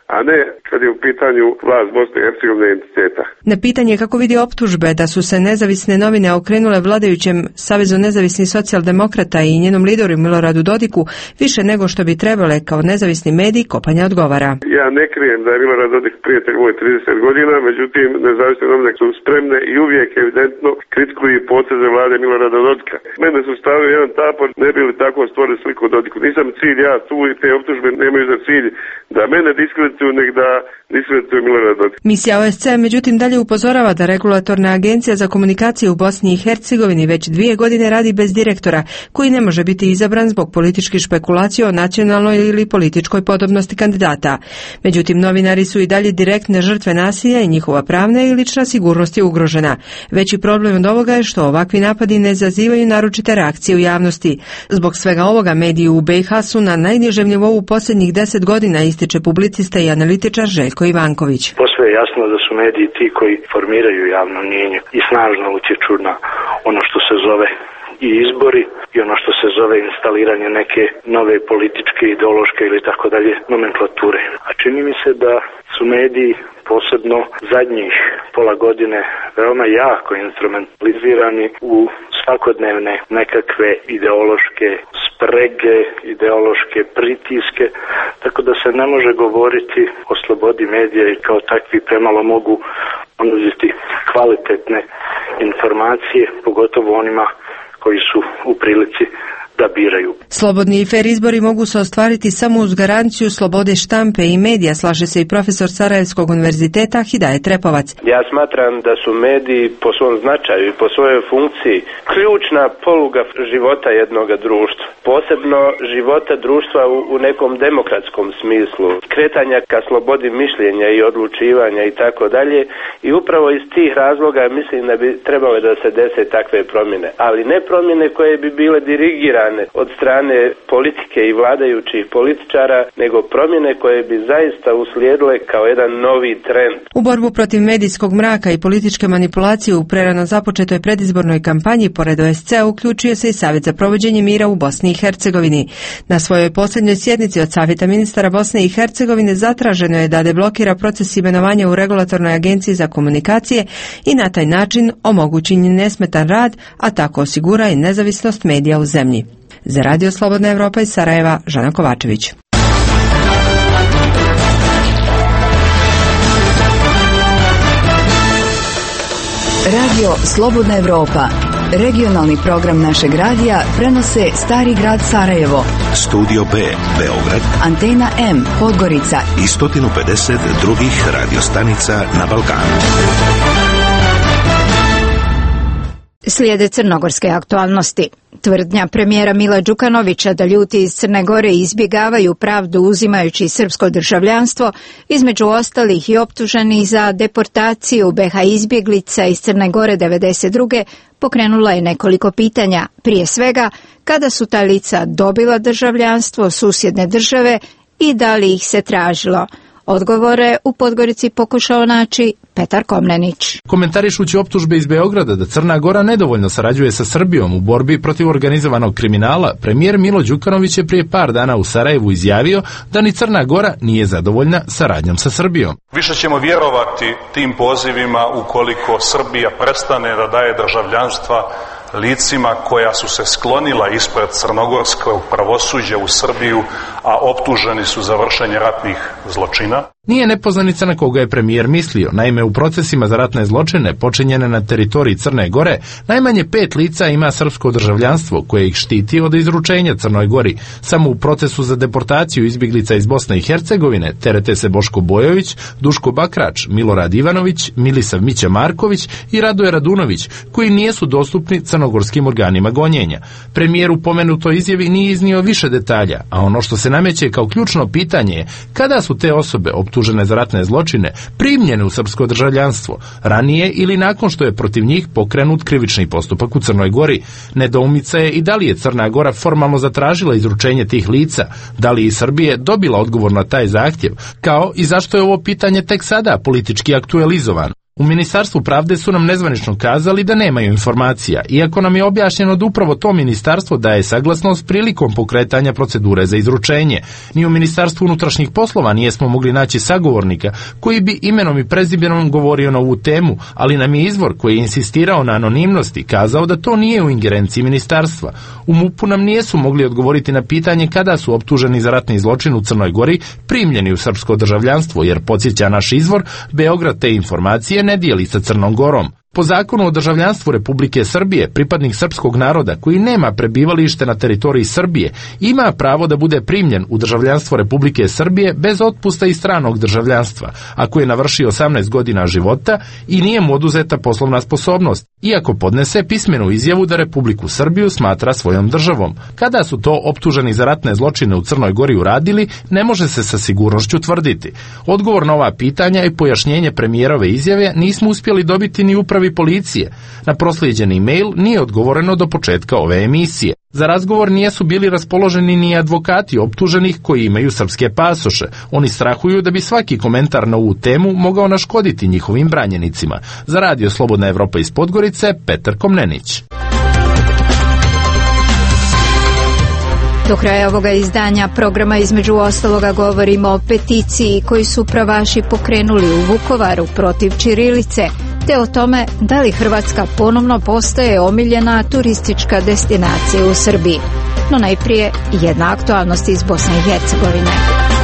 Speaker 32: a ne kad je u pitanju vlast Bosne i Hercegovine entiteta.
Speaker 29: Na pitanje kako vidi optužbe da su se nezavisne novine okrenule vladajućem Savezu nezavisnih socijaldemokrata i njenom lideru Miloradu Dodiku više nego što bi trebale kao nezavisni medij, Kopanja odgovara.
Speaker 32: Ja ne krijem da je Milorad Dodik prijatelj moj trideset godina, međutim nezavisne novine su spremne i uvijek evidentno kritikuju poteze vlade Milorada Dodika. Mene su stavili jedan tapor, ne bi li tako stvorili sliku o Dodiku. Nisam cilj ja tu i te optužbe nemaju za cilj da mene diskredituju, nek da diskredituju Milorad Dodik.
Speaker 29: Misija O S C E međutim dalje upozorava da Regulatorna agencija za komunikaciju u Bosni i Hercegovini već dvije godine radi bez direktora, koji ne može biti izabran zbog političkih špekulacija o nacionalnoj ili političkoj podobnosti kandidata. Međutim, novinari su i dalje direktne žrtve nasilja i njihova pravna i lična sigurnost je ugrožena. Veći problem od ovoga je što ovakvi napadi ne izazivaju naročite reakcije u javnosti. Zbog svega ovoga mediji u B i H su na najnižem nivou posljednjih deset godina, ističe publicista i analitičar Željko Ivanković.
Speaker 5: Posve je jasno da su mediji ti koji formiraju javno mnijenje i snažno utječu na ono što se zove i izbori i ono što se zove instaliranje neke nove političke, ideološke ili tako dalje nomenklature. A čini mi se da su mediji posebno zadnjih pola godine veoma jako instrumentalizirani u svakodnevne nekakve ideološke sprege, ideološke pritiske, tako da se ne može govoriti o slobodi medija i kao takvi premalo mogu ponuditi kvalitetne informacije, pogotovo onima koji su u prilici da biraju.
Speaker 29: Slobodni i fer izbori mogu se ostvariti samo uz garanciju slobode štampe i medija, slaže se i profesor Sarajevskog univerziteta Hidajet Repovac.
Speaker 8: Ja smatram da su mediji po svom značaju i po svojoj funkciji ključna poluga života jednog društva, posebno života društva u, u nekom demokratskom smislu, kretanja ka slobodi mišljenja i odlučivanja i tako dalje, i upravo iz tih razloga mislim da bi trebalo da se dese takve promjene, ali ne promjene koje bi bile dirigirane od strane politike i vladajućih političara, nego promjene koje bi zaista uslijedile kao jedan novi trend.
Speaker 29: U borbu protiv medijskog mraka i političke manipulacije u prerano započetoj predizbornoj kampanji pored O S C E uključuje se i Savjet za provođenje mira u Bosni i Hercegovini. Na svojoj posljednjoj sjednici od Savjeta ministara Bosne i Hercegovine zatraženo je da deblokira proces imenovanja u Regulatornoj agenciji za komunikacije i na taj način omogući nesmetan rad, a tako osigura i nezavisnost medija u zemlji. Za Radio Slobodna Evropa iz Sarajeva, Žana Kovačević.
Speaker 10: Radio Slobodna Evropa, regionalni program našeg radija, prenose Stari grad Sarajevo,
Speaker 3: Studio B, Beograd,
Speaker 10: Antena M, Podgorica
Speaker 3: i sto pedeset drugih radiostanica na Balkanu.
Speaker 1: Slijede crnogorske aktualnosti. Tvrdnja premijera Mila Đukanovića da ljuti iz Crne Gore izbjegavaju pravdu uzimajući srpsko državljanstvo, između ostalih i optuženih za deportaciju B H izbjeglica iz Crne Gore devedeset druge pokrenula je nekoliko pitanja. Prije svega, kada su ta lica dobila državljanstvo susjedne države i da li ih se tražilo. Odgovore u Podgorici pokušao naći Petar Komnenić.
Speaker 12: Komentarišući optužbe iz Beograda da Crna Gora nedovoljno sarađuje sa Srbijom u borbi protiv organizovanog kriminala, premijer Milo Đukanović je prije par dana u Sarajevu izjavio da ni Crna Gora nije zadovoljna saradnjom sa Srbijom.
Speaker 14: Više ćemo vjerovati tim pozivima ukoliko Srbija prestane da daje državljanstva licima koja su se sklonila ispred crnogorskog pravosuđa u Srbiju, a optuženi su za vršenje ratnih zločina.
Speaker 12: Nije nepoznanica na koga je premijer mislio. Naime, u procesima za ratne zločine počinjene na teritoriji Crne Gore, najmanje pet lica ima srpsko državljanstvo koje ih štiti od izručenja Crnoj Gori. Samo u procesu za deportaciju izbjeglica iz Bosne i Hercegovine terete se Boško Bojović, Duško Bakrač, Milorad Ivanović, Milisav Mića Marković i Radoje Radunović, koji nijesu dostupni crnogorskim organima gonjenja. Premijer u pomenutoj izjavi nije iznio više detalja, a ono što se nameće kao ključno pitanje je kada su te osobe optužene za ratne zločine primljene u srpsko državljanstvo, ranije ili nakon što je protiv njih pokrenut krivični postupak u Crnoj Gori. Nedoumica je i da li je Crna Gora formalno zatražila izručenje tih lica, da li i Srbije dobila odgovor na taj zahtjev, kao i zašto je ovo pitanje tek sada politički aktualizovan. U Ministarstvu pravde su nam nezvanično kazali da nemaju informacija, iako nam je objašnjeno da upravo to ministarstvo daje saglasnost prilikom pokretanja procedure za izručenje. Ni u Ministarstvu unutrašnjih poslova nijesmo mogli naći sagovornika koji bi imenom i prezimenom govorio na ovu temu, ali nam je izvor koji je insistirao na anonimnosti kazao da to nije u ingerenciji ministarstva. U MUP-u nam nijesu mogli odgovoriti na pitanje kada su optuženi za ratni zločin u Crnoj Gori primljeni u srpsko državljanstvo, jer podsjeća naš izvor, Beograd te informacije ne dijeli sa Crnom Gorom. Po zakonu o državljanstvu Republike Srbije, pripadnik srpskog naroda koji nema prebivalište na teritoriji Srbije ima pravo da bude primljen u državljanstvo Republike Srbije bez otpusta i stranog državljanstva, ako je navršio osamnaest godina života i nije mu oduzeta poslovna sposobnost, iako podnese pismenu izjavu da Republiku Srbiju smatra svojom državom. Kada su to optuženi za ratne zločine u Crnoj Gori uradili, ne može se sa sigurnošću tvrditi. Odgovor na ova pitanja i pojašnjenje premijerove izjave nismo uspjeli dobiti ni upravi policije. Na proslijeđeni mail nije odgovoreno do početka ove emisije. Za razgovor nijesu bili raspoloženi ni advokati optuženih koji imaju srpske pasoše. Oni strahuju da bi svaki komentar na ovu temu mogao naškoditi njihovim branjenicima. Za Radio Slobodna Evropa iz Podgorice, Petar Komnenić.
Speaker 1: Do kraja ovoga izdanja programa između ostaloga govorimo o peticiji koju su pravaši pokrenuli u Vukovaru protiv ćirilice, te o tome da li Hrvatska ponovno postaje omiljena turistička destinacija u Srbiji. No najprije jedna aktualnost iz Bosne i Hercegovine.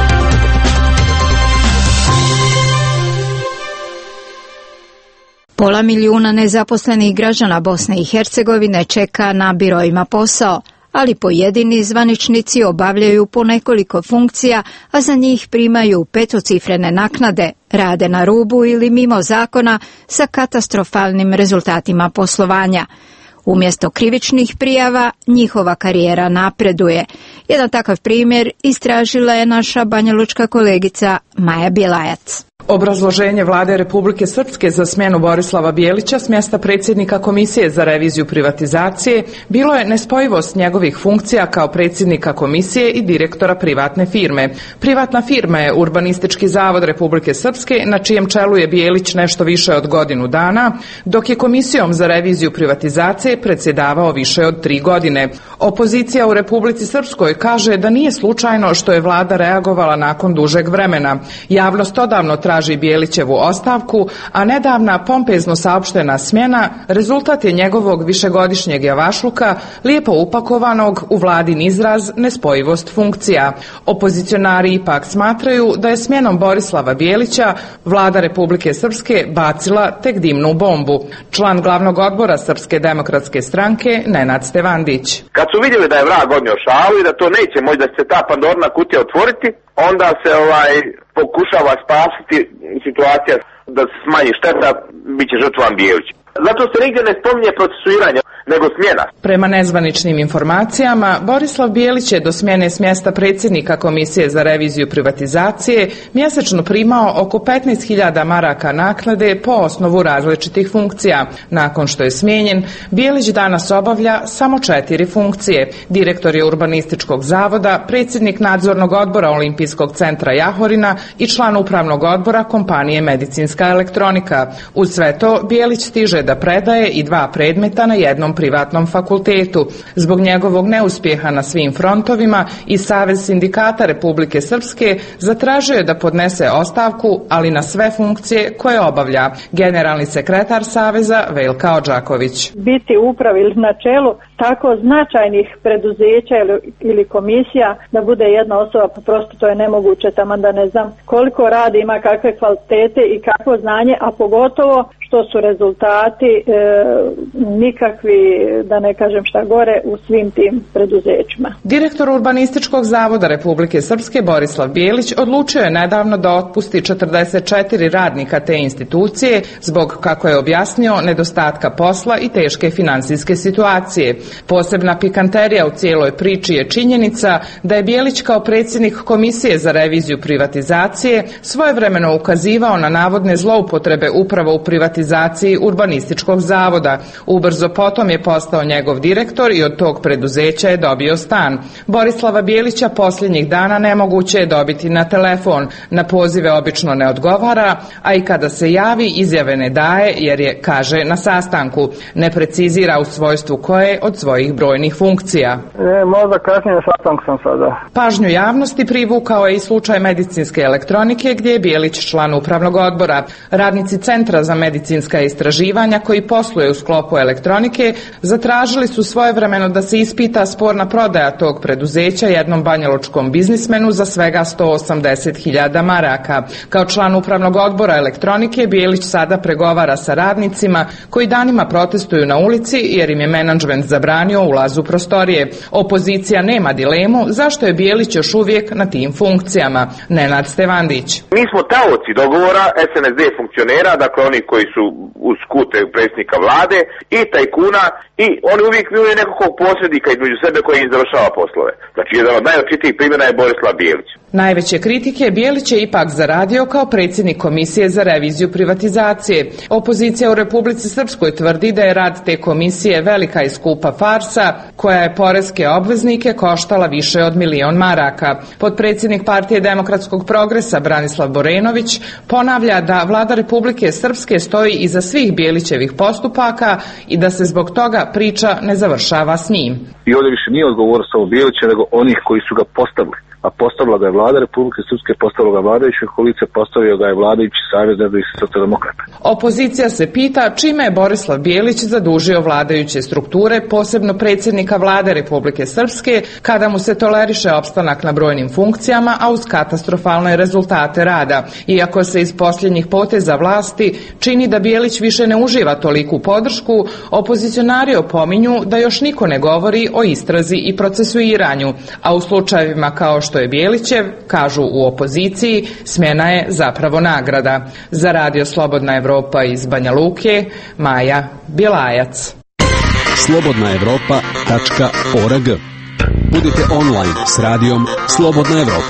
Speaker 1: Pola milijuna nezaposlenih građana Bosne i Hercegovine čeka na biroima posao, ali pojedini zvaničnici obavljaju po nekoliko funkcija, a za njih primaju petocifrene naknade, rade na rubu ili mimo zakona sa katastrofalnim rezultatima poslovanja. Umjesto krivičnih prijava, njihova karijera napreduje. Jedan takav primjer istražila je naša banjalučka kolegica Maja Bjelajac.
Speaker 2: Obrazloženje Vlade Republike Srpske za smjenu Borislava Bijelića s mjesta predsjednika Komisije za reviziju privatizacije bilo je nespojivost njegovih funkcija kao predsjednika komisije i direktora privatne firme. Privatna firma je Urbanistički zavod Republike Srpske, na čijem čelu je Bijelić nešto više od godinu dana, dok je Komisijom za reviziju privatizacije predsjedavao više od tri godine. Opozicija u Republici Srpskoj kaže da nije slučajno što je vlada reagovala nakon dužeg vremena. Javnost odavno traži Bijelićevu ostavku, a nedavna pompezno saopštena smjena rezultat je njegovog višegodišnjeg javašluka, lijepo upakovanog u vladin izraz nespojivost funkcija. Opozicionari ipak smatraju da je smjenom Borislava Bijelića vlada Republike Srpske bacila tek dimnu bombu. Član glavnog odbora Srpske demokratske stranke Nenad Stevandić.
Speaker 4: Kad su vidjeli da je vrag odnio šalu i da to neće moći da se ta Pandorina kutija otvoriti, onda se ovaj pokušava spasiti situacija da se smanji šteta, bit će žrtvovan Bijelić. Zato se nigdje ne spominje procesuiranje, nego smjena.
Speaker 2: Prema nezvaničnim informacijama, Borislav Bijelić je do smjene s mjesta predsjednika Komisije za reviziju privatizacije mjesečno primao oko petnaest hiljada maraka naknade po osnovu različitih funkcija. Nakon što je smijenjen, Bijelić danas obavlja samo četiri funkcije. Direktor je Urbanističkog zavoda, predsjednik nadzornog odbora Olimpijskog centra Jahorina i član upravnog odbora kompanije Medicinska elektronika. Uz sve to, Bijelić stiže da predaje i dva predmeta na jednom privatnom fakultetu. Zbog njegovog neuspjeha na svim frontovima i Savez sindikata Republike Srpske zatražio je da podnese ostavku, ali na sve funkcije koje obavlja. Generalni sekretar Saveza Veljka Odžaković.
Speaker 7: Biti u upravi ili na čelu tako značajnih preduzeća ili, ili komisija da bude jedna osoba, pa prosto to je nemoguće, tamo da ne znam koliko radi, ima kakve kvalitete i kakvo znanje, a pogotovo što su rezultati e, nikakvi, da ne kažem šta gore, u svim tim preduzećima.
Speaker 2: Direktor Urbanističkog zavoda Republike Srpske Borislav Bijelić odlučio je nedavno da otpusti četrdeset četiri radnika te institucije zbog, kako je objasnio, nedostatka posla i teške financijske situacije. Posebna pikanterija u cijeloj priči je činjenica da je Bijelić kao predsjednik Komisije za reviziju privatizacije svojevremeno ukazivao na navodne zloupotrebe upravo u privatizaciji privatizaciji Urbanističkog zavoda. Ubrzo potom je postao njegov direktor i od tog preduzeća je dobio stan. Borislava Bijelića posljednjih dana nemoguće je dobiti na telefon. Na pozive obično ne odgovara, a i kada se javi izjave ne daje jer je, kaže, na sastanku. Ne precizira u svojstvu koje od svojih brojnih funkcija.
Speaker 6: E, možda kasnije na sastanku sam sada.
Speaker 2: Pažnju javnosti privukao je i slučaj medicinske elektronike gdje je Bijelić član upravnog odbora. Radnici Centra za medicinska istraživanja koji posluje u sklopu elektronike zatražili su svojevremeno da se ispita sporna prodaja tog preduzeća jednom banjalučkom biznismenu za svega sto osamdeset hiljada maraka. Kao član upravnog odbora elektronike Bijelić sada pregovara sa radnicima koji danima protestuju na ulici jer im je menadžment zabranio ulaz u prostorije. Opozicija nema dilemu zašto je Bijelić još uvijek na tim funkcijama. Nenad Stevandić.
Speaker 4: Mi smo taoci dogovora S N S D funkcionera, dakle oni koji su uz skute predsjednika vlade i tajkuna, i oni uvijek imaju nekog posrednika između sebe koji im završava poslove. Znači jedan od najočitijih primjera je Borislav Bijelić.
Speaker 2: Najveće kritike Bijelić je ipak zaradio kao predsjednik Komisije za reviziju privatizacije. Opozicija u Republici Srpskoj tvrdi da je rad te komisije velika i skupa farsa koja je poreske obveznike koštala više od milion maraka. Potpredsjednik Partije demokratskog progresa Branislav Borenović ponavlja da vlada Republike Srpske stoji iza svih Bijelićevih postupaka i da se zbog toga priča ne završava s njim.
Speaker 13: I ovdje više nije odgovornost samo Bijelića nego onih koji su ga postavili. A postavila ga je vlada Republike Srpske, postavila ga vladajuća koalicija, postavio ga je vladajući savez nezavisnih socijaldemokrata.
Speaker 2: Opozicija se pita čime je Borislav Bijelić zadužio vladajuće strukture, posebno predsjednika vlade Republike Srpske, kada mu se toleriše opstanak na brojnim funkcijama, a uz katastrofalne rezultate rada. Iako se iz posljednjih poteza vlasti čini da Bijelić više ne uživa toliku podršku, opozicionari opominju da još niko ne govori o istrazi i procesuiranju, a u slučajevima kao što je Bijelićev, kažu u opoziciji, smjena je zapravo nagrada. Za Radio Slobodna Evropa iz Banja Luke, Maja Bjelajac.
Speaker 28: slobodna evropa tačka org. Budite online s radijom Slobodna Evropa.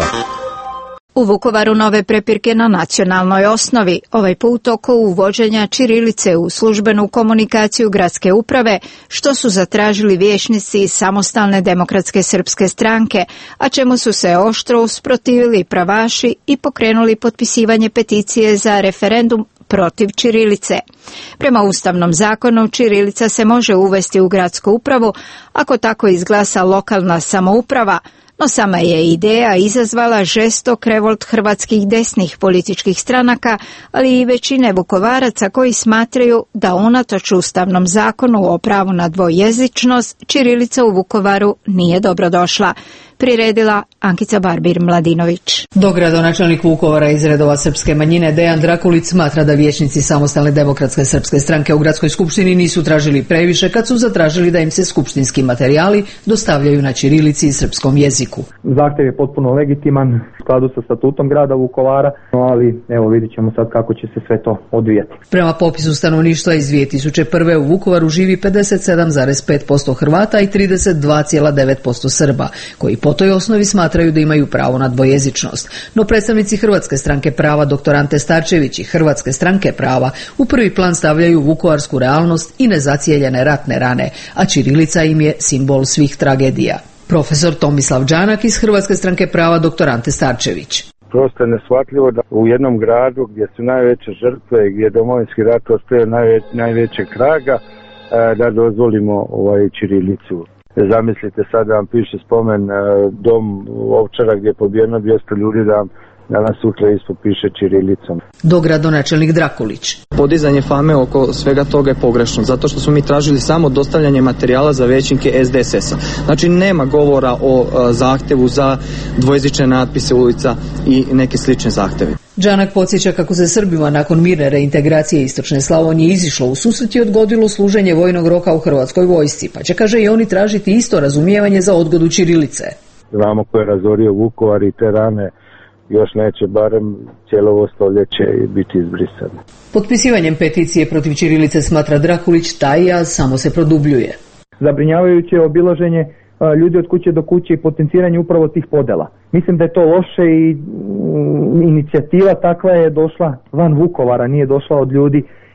Speaker 1: U Vukovaru nove prepirke na nacionalnoj osnovi, ovaj put oko uvođenja ćirilice u službenu komunikaciju gradske uprave, što su zatražili vijećnici iz Samostalne demokratske srpske stranke, a čemu su se oštro usprotivili pravaši i pokrenuli potpisivanje peticije za referendum protiv ćirilice. Prema Ustavnom zakonu ćirilica se može uvesti u gradsku upravu ako tako izglasa lokalna samouprava, no sama je ideja izazvala žestok revolt hrvatskih desnih političkih stranaka, ali i većine Vukovaraca koji smatraju da unatoč Ustavnom zakonu o pravu na dvojezičnost ćirilica u Vukovaru nije dobrodošla. Priredila Ankica Barbir-Mladinović.
Speaker 9: Dogradonačelnik Vukovara iz redova srpske manjine Dejan Drakulić smatra da vijećnici Samostalne demokratske srpske stranke u gradskoj skupštini nisu tražili previše kad su zatražili da im se skupštinski materijali dostavljaju na ćirilici i srpskom jeziku.
Speaker 11: Zahtjev je potpuno legitiman u skladu sa statutom grada Vukovara, ali evo vidjet ćemo sad kako će se sve to odvijati.
Speaker 9: Prema popisu stanovništva iz dvije tisuće prve. u Vukovaru živi pedeset sedam zarez pet posto Hrvata i trideset dva zarez devet posto Srba, koji po toj osnovi smatraju da imaju pravo na dvojezičnost. No predstavnici Hrvatske stranke prava dr Ante Starčević i Hrvatske stranke prava u prvi plan stavljaju vukovarsku realnost i nezacijeljene ratne rane, a ćirilica im je simbol svih tragedija. Profesor Tomislav Đanak iz Hrvatske stranke prava dr Ante Starčević.
Speaker 13: Prosto je neshvatljivo da u jednom gradu gdje su najveće žrtve i gdje je Domovinski rat ostaje najveć, najvećeg traga, da dozvolimo ovaj ćirilicu. Zamislite sad da vam piše spomen dom Ovčara gdje je pobijeno dvjesto ljudi, da vam danas sutra ispod piše ćirilicom.
Speaker 9: Dogradonačelnik Drakulić.
Speaker 15: Podizanje fame oko svega toga je pogrešno, zato što smo mi tražili samo dostavljanje materijala za većinke S D S S-a. Znači nema govora o a, zahtjevu za dvojezične natpise ulica i neke slične zahtjeve.
Speaker 9: Đanak podsjeća kako se Srbima nakon mirne reintegracije Istočne Slavonije izišlo u susret i odgodilo služenje vojnog roka u Hrvatskoj vojsci, pa će, kaže, i oni tražiti isto razumijevanje za odgodu ćirilice.
Speaker 13: Znamo ko je razorio Vukovar i te rane još neće barem cijelo ovo stoljeće biti izbrisane.
Speaker 9: Potpisivanjem peticije protiv ćirilice, smatra Drakulić, taj jaz samo se produbljuje.
Speaker 11: Zabrinjavajuće je obilaženje ljudi od kuće do kuće i potenciranje upravo tih podela. Mislim da je to loše i mm, inicijativa takva je došla van Vukovara, nije došla od ljudi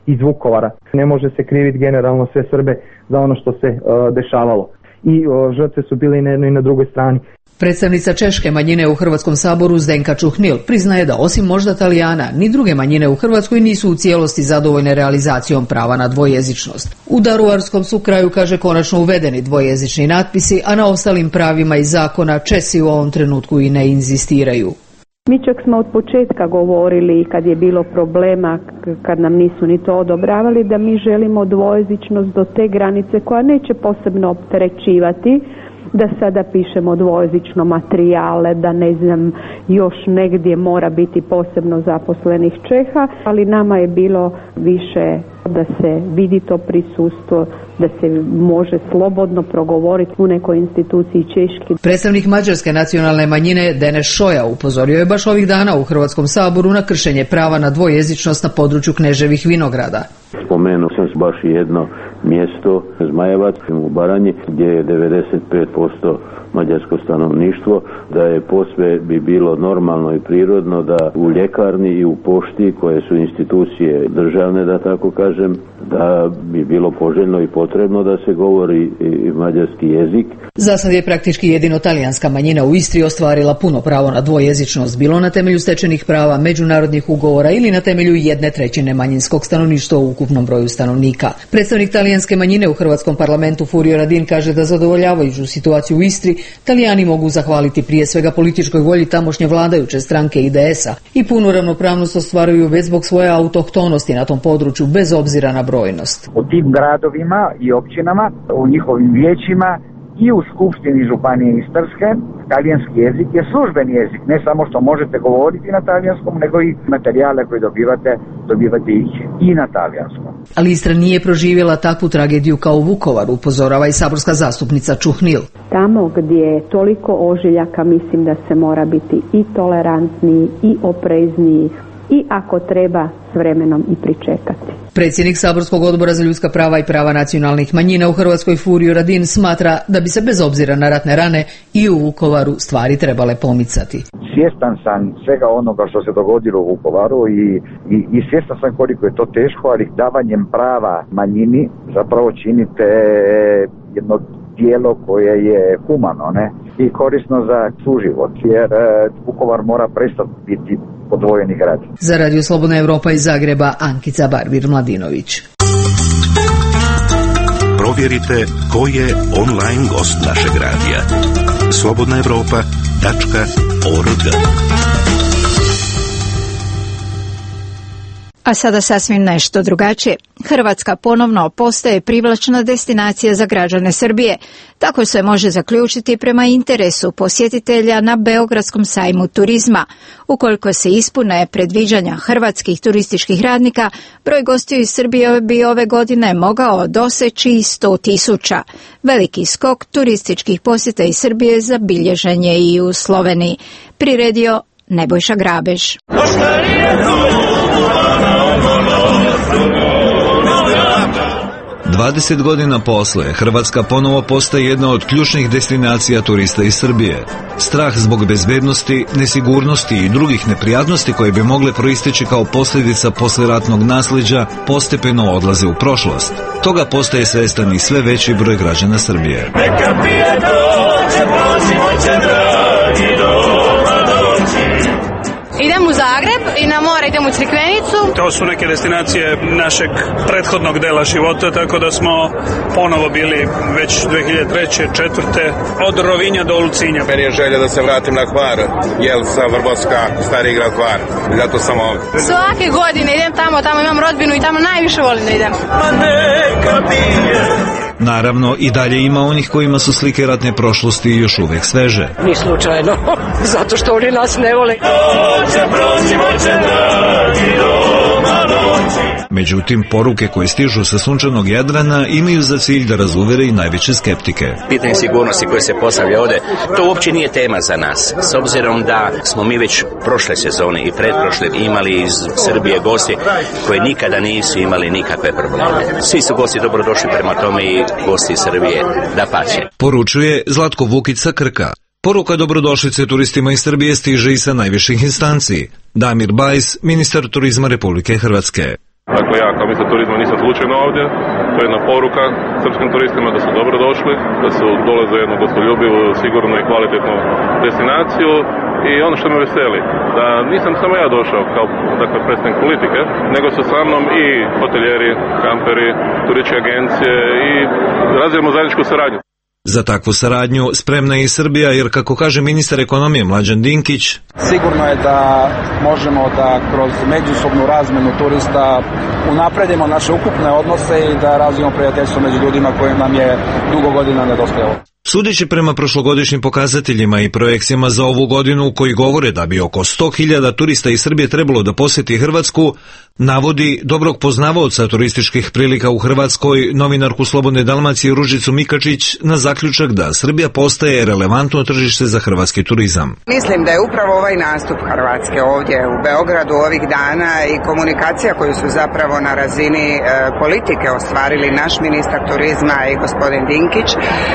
Speaker 11: iz Vukovara. Ne može se kriviti generalno sve Srbe za ono što se uh, dešavalo. I uh, žrtve su bile i na jednoj i na drugoj strani.
Speaker 9: Predstavnica češke manjine u Hrvatskom saboru Zdenka Čuhnil priznaje da osim možda Talijana, ni druge manjine u Hrvatskoj nisu u cijelosti zadovoljne realizacijom prava na dvojezičnost. U Daruvarskom su kraju, kaže, konačno uvedeni dvojezični natpisi, a na ostalim pravima iz zakona Česi u ovom trenutku i ne inzistiraju.
Speaker 16: Mi čak smo od početka govorili, kad je bilo problema, kad nam nisu ni to odobravali, da mi želimo dvojezičnost do te granice koja neće posebno opterećivati, da sada pišemo dvojezično materijale, da ne znam, još negdje mora biti posebno zaposlenih Čeha, ali nama je bilo više da se vidi to prisustvo, da se može slobodno progovoriti u nekoj instituciji češki.
Speaker 9: Predstavnik mađarske nacionalne manjine Denes Šoja upozorio je baš ovih dana u Hrvatskom saboru na kršenje prava na dvojezičnost na području Kneževih Vinograda.
Speaker 17: Spomenuo sam baš jedno mjesto, Zmajevac u Baranji, gdje je devedeset pet posto mađarsko stanovništvo, da je posve bi bilo normalno i prirodno da u ljekarni i u pošti, koje su institucije državne, da tako kažem, da bi bilo poželjno i potrebno da se govori i mađarski jezik.
Speaker 9: Za sad je praktički jedino talijanska manjina u Istri ostvarila puno pravo na dvojezičnost, bilo na temelju stečenih prava, međunarodnih ugovora ili na temelju jedne trećine manjinskog stanovništva u ukupnom broju stanovnika. Predstavnik talijanske manjine u Hrvatskom parlamentu Furio Radin kaže da zadovoljavajuću situaciju u Istri Talijani mogu zahvaliti prije svega političkoj volji tamošnje vladajuće stranke I D S-a i punu ravnopravnost ostvaruju već zbog svoje autohtonosti na tom području bez obzira na brojnost.
Speaker 18: U tim gradovima i općinama, u njihovim vijećima i u Skupštini Županije Istarske talijanski jezik je službeni jezik, ne samo što možete govoriti na talijanskom, nego i materijale koje dobivate, dobivate ih i na talijanskom.
Speaker 9: Ali Istra nije proživjela takvu tragediju kao u Vukovaru, upozorava i saborska zastupnica Čuhnil.
Speaker 16: Tamo gdje je toliko ožiljaka, mislim da se mora biti i tolerantniji i oprezniji i ako treba s vremenom i pričekati.
Speaker 9: Predsjednik Saborskog odbora za ljudska prava i prava nacionalnih manjina u Hrvatskoj Furio Radin smatra da bi se bez obzira na ratne rane i u Vukovaru stvari trebale pomicati.
Speaker 18: Svjestan sam svega onoga što se dogodilo u Vukovaru i, i, i svjestan sam koliko je to teško, ali davanjem prava manjini zapravo činite jedno dijelo koje je humano, ne? I korisno za suživot, jer e, Vukovar mora prestati biti odvojeni grad.
Speaker 9: Za Radio Slobodna Evropa iz Zagreba, Ankica Barbir-Mladinović.
Speaker 3: Provjerite ko je online gost našeg radija. slobodna evropa tačka org.
Speaker 1: A sada sasvim nešto drugačije. Hrvatska ponovno postaje privlačna destinacija za građane Srbije. Tako se može zaključiti prema interesu posjetitelja na Beogradskom sajmu turizma. Ukoliko se ispune predviđanja hrvatskih turističkih radnika, broj gostiju iz Srbije bi ove godine mogao doseći sto tisuća. Veliki skok turističkih posjeta iz Srbije zabilježen je i u Sloveniji. Priredio Nebojša Grabež.
Speaker 19: dvadeset godina posle, Hrvatska ponovo postaje jedna od ključnih destinacija turista iz Srbije. Strah zbog bezbednosti, nesigurnosti i drugih neprijatnosti koje bi mogle proisteći kao posljedica poslijeratnog nasljeđa postepeno odlaze u prošlost. Toga postaje svestan i sve veći broj građana Srbije.
Speaker 20: Idem u Zagreb i na more idem u Crikvenicu.
Speaker 21: To su neke destinacije našeg prethodnog dela života, tako da smo ponovo bili već dve hiljade treće. četvrte od Rovinja do Ulcinja.
Speaker 22: Meni je želja da se vratim na Hvar, Jelsa, Vrboska, Stari grad Hvar. Zato sam ovdje.
Speaker 20: Svake godine idem tamo, tamo imam rodbinu i tamo najviše volim da idem.
Speaker 19: Naravno, i dalje ima onih kojima su slike ratne prošlosti još uvijek sveže.
Speaker 23: Ni slučajno, zato što oni nas ne vole.
Speaker 19: Međutim, poruke koje stižu sa sunčanog Jadrana imaju za cilj da razuvere i najveće skeptike.
Speaker 24: Pitanje sigurnosti koje se postavlja ovdje, to uopće nije tema za nas. S obzirom da smo mi već prošle sezone i pretprošle imali iz Srbije gosti koji nikada nisu imali nikakve probleme. Svi su gosti dobrodošli, prema tome i gosti iz Srbije, dapače.
Speaker 19: Poručuje Zlatko Vukić sa Krka. Poruka dobrodošlice turistima iz Srbije stiže i sa najviših instanci. Damir Bajs, ministar turizma Republike Hrvatske.
Speaker 5: Dakle, ja kao ministar turizma nisam slučajno ovdje. To je jedna poruka srpskim turistima da su dobro došli, da su dolaze u jednu gostoljubivu, sigurnu i kvalitetnu destinaciju. I ono što me veseli, da nisam samo ja došao kao dakle, predstavnik politike, nego su sa mnom i hoteljeri, kamperi, turističke agencije i razvijemo zajedničku saradnju.
Speaker 19: Za takvu saradnju spremna je i Srbija, jer kako kaže ministar ekonomije Mlađan Dinkić,
Speaker 8: sigurno je da možemo da kroz međusobnu razmenu turista unapredimo naše ukupne odnose i da razvijemo prijateljstvo među ljudima koje nam je dugo godina nedostajalo.
Speaker 19: Sudeći prema prošlogodišnjim pokazateljima i projekcijama za ovu godinu koji govore da bi oko sto hiljada turista iz Srbije trebalo da posjeti Hrvatsku, navodi dobrog poznavaoca turističkih prilika u Hrvatskoj, novinarku Slobodne Dalmacije Ružicu Mikačić, na zaključak da Srbija postaje relevantno tržište za hrvatski turizam.
Speaker 10: Mislim da je upravo ovaj nastup Hrvatske ovdje u Beogradu ovih dana i komunikacija koju su zapravo na razini e, politike ostvarili naš ministar turizma i gospodin Dinkić,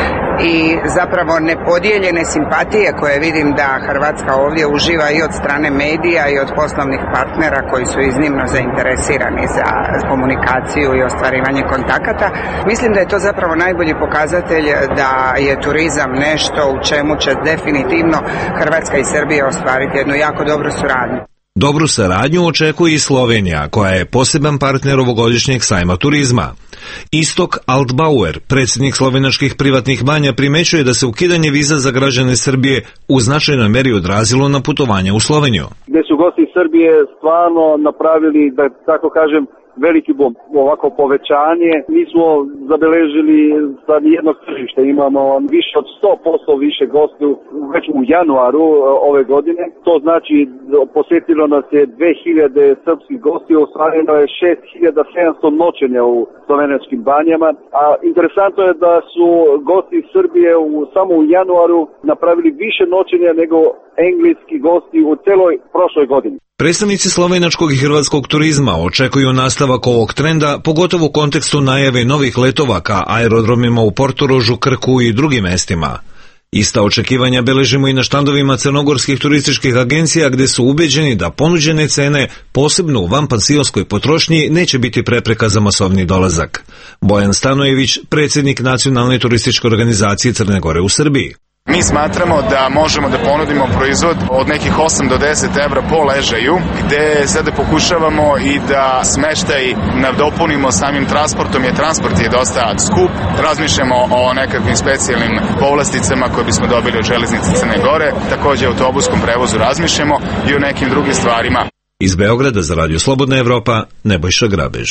Speaker 10: i zapravo nepodijeljene simpatije koje vidim da Hrvatska ovdje uživa i od strane medija i od poslovnih partnera koji su iznimno zainteresirani za komunikaciju i ostvarivanje kontakata. Mislim da je to zapravo najbolji pokazatelj da je turizam nešto u čemu će definitivno Hrvatska i Srbija ostvariti jednu jako dobru suradnju.
Speaker 19: Dobru saradnju očekuje i Slovenija, koja je poseban partner ovogodišnjeg sajma turizma. Istok Altbauer, predsjednik slovenačkih privatnih banja, primećuje da se ukidanje viza za građane Srbije u značajnoj meri odrazilo na putovanje u Sloveniju.
Speaker 12: Gdje su gosti iz Srbije stvarno napravili, da tako kažem, veliki bom, ovako povećanje. Mi smo zabeležili za nijednog tržišta, imamo više od sto posto više gostiju već u januaru ove godine. To znači posjetilo nas je dve hiljade srpskih gostiju, ostvareno je šest hiljada sedamsto noćenja u slovenačkim banjama. A interesantno je da su gosti iz Srbije u, samo u januaru napravili više noćenja nego engleski gosti u celoj prošloj godini.
Speaker 19: Predstavnici slovenačkog i hrvatskog turizma očekuju nastavak ovog trenda, pogotovo u kontekstu najave novih letova ka aerodromima u Portorožu, Krku i drugim mestima. Ista očekivanja beležimo i na štandovima crnogorskih turističkih agencija, gde su ubeđeni da ponuđene cene, posebno u vanpansionskoj potrošnji, neće biti prepreka za masovni dolazak. Bojan Stanojević, predsjednik Nacionalne turističke organizacije Crne Gore u Srbiji.
Speaker 14: Mi smatramo da možemo da ponudimo proizvod od nekih osam do deset evra po ležaju, gde sada pokušavamo i da smeštaj nadopunimo samim transportom, jer transport je dosta skup. Razmišljamo o nekakvim specijalnim povlasticama koje bismo dobili od železnice Crne Gore, također o autobuskom prevozu razmišljamo i o nekim drugim stvarima.
Speaker 19: Iz Beograda za Radio Slobodna Evropa, Nebojša Grabež.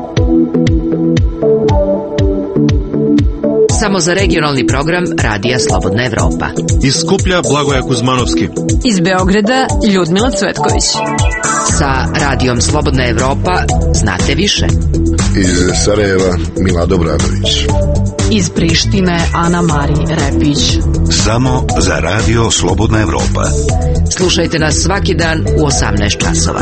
Speaker 25: Samo za regionalni program Radija Slobodna Evropa.
Speaker 26: Iz Skuplja Blagoja Kuzmanovski.
Speaker 25: Iz Beograda Ljudmila Cvetković. Sa Radijom Slobodna Evropa znate više.
Speaker 27: Iz Sarajeva Milad Obradović.
Speaker 25: Iz Prištine Ana Mari Repić.
Speaker 3: Samo za Radio Slobodna Evropa.
Speaker 25: Slušajte nas svaki dan u osamnaest časova.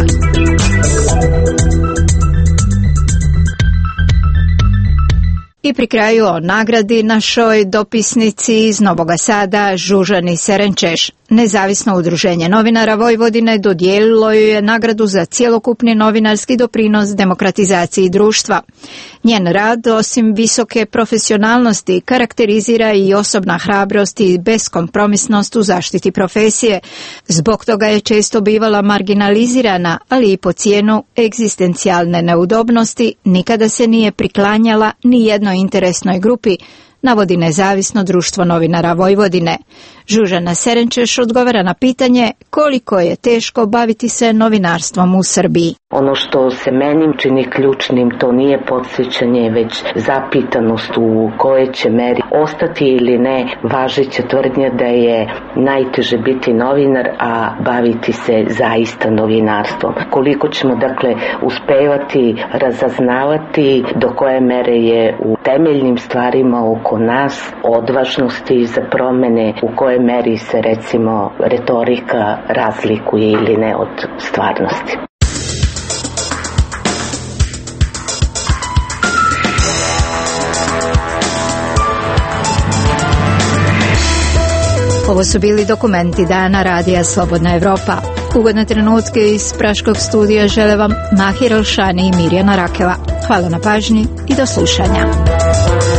Speaker 1: I pri kraju o nagradi našoj dopisnici iz Novog Sada Žužani Serenčeš. Nezavisno udruženje novinara Vojvodine dodijelilo joj je nagradu za cjelokupni novinarski doprinos demokratizaciji društva. Njen rad, osim visoke profesionalnosti, karakterizira i osobna hrabrost i beskompromisnost u zaštiti profesije. Zbog toga je često bivala marginalizirana, ali i po cijenu egzistencijalne neudobnosti nikada se nije priklanjala ni jednoj interesnoj grupi, navodi Nezavisno društvo novinara Vojvodine. Žužana Serenčeš odgovara na pitanje koliko je teško baviti se novinarstvom u Srbiji.
Speaker 29: Ono što se meni čini ključnim, to nije podsjećanje, već zapitanost u kojoj će meri ostati ili ne važeća tvrdnja da je najteže biti novinar, a baviti se zaista novinarstvom. Koliko ćemo dakle uspevati razaznavati do koje mere je u temeljnim stvarima oko nas odvažnosti za promene, u kojoj meri se recimo retorika razlikuje ili ne od stvarnosti.
Speaker 1: Ovo su bili dokumenti dana Radija Slobodna Evropa. Ugodne trenutke iz Praškog studija žele vam Mahir Elšani i Mirjana Rakela. Hvala na pažnji i do slušanja.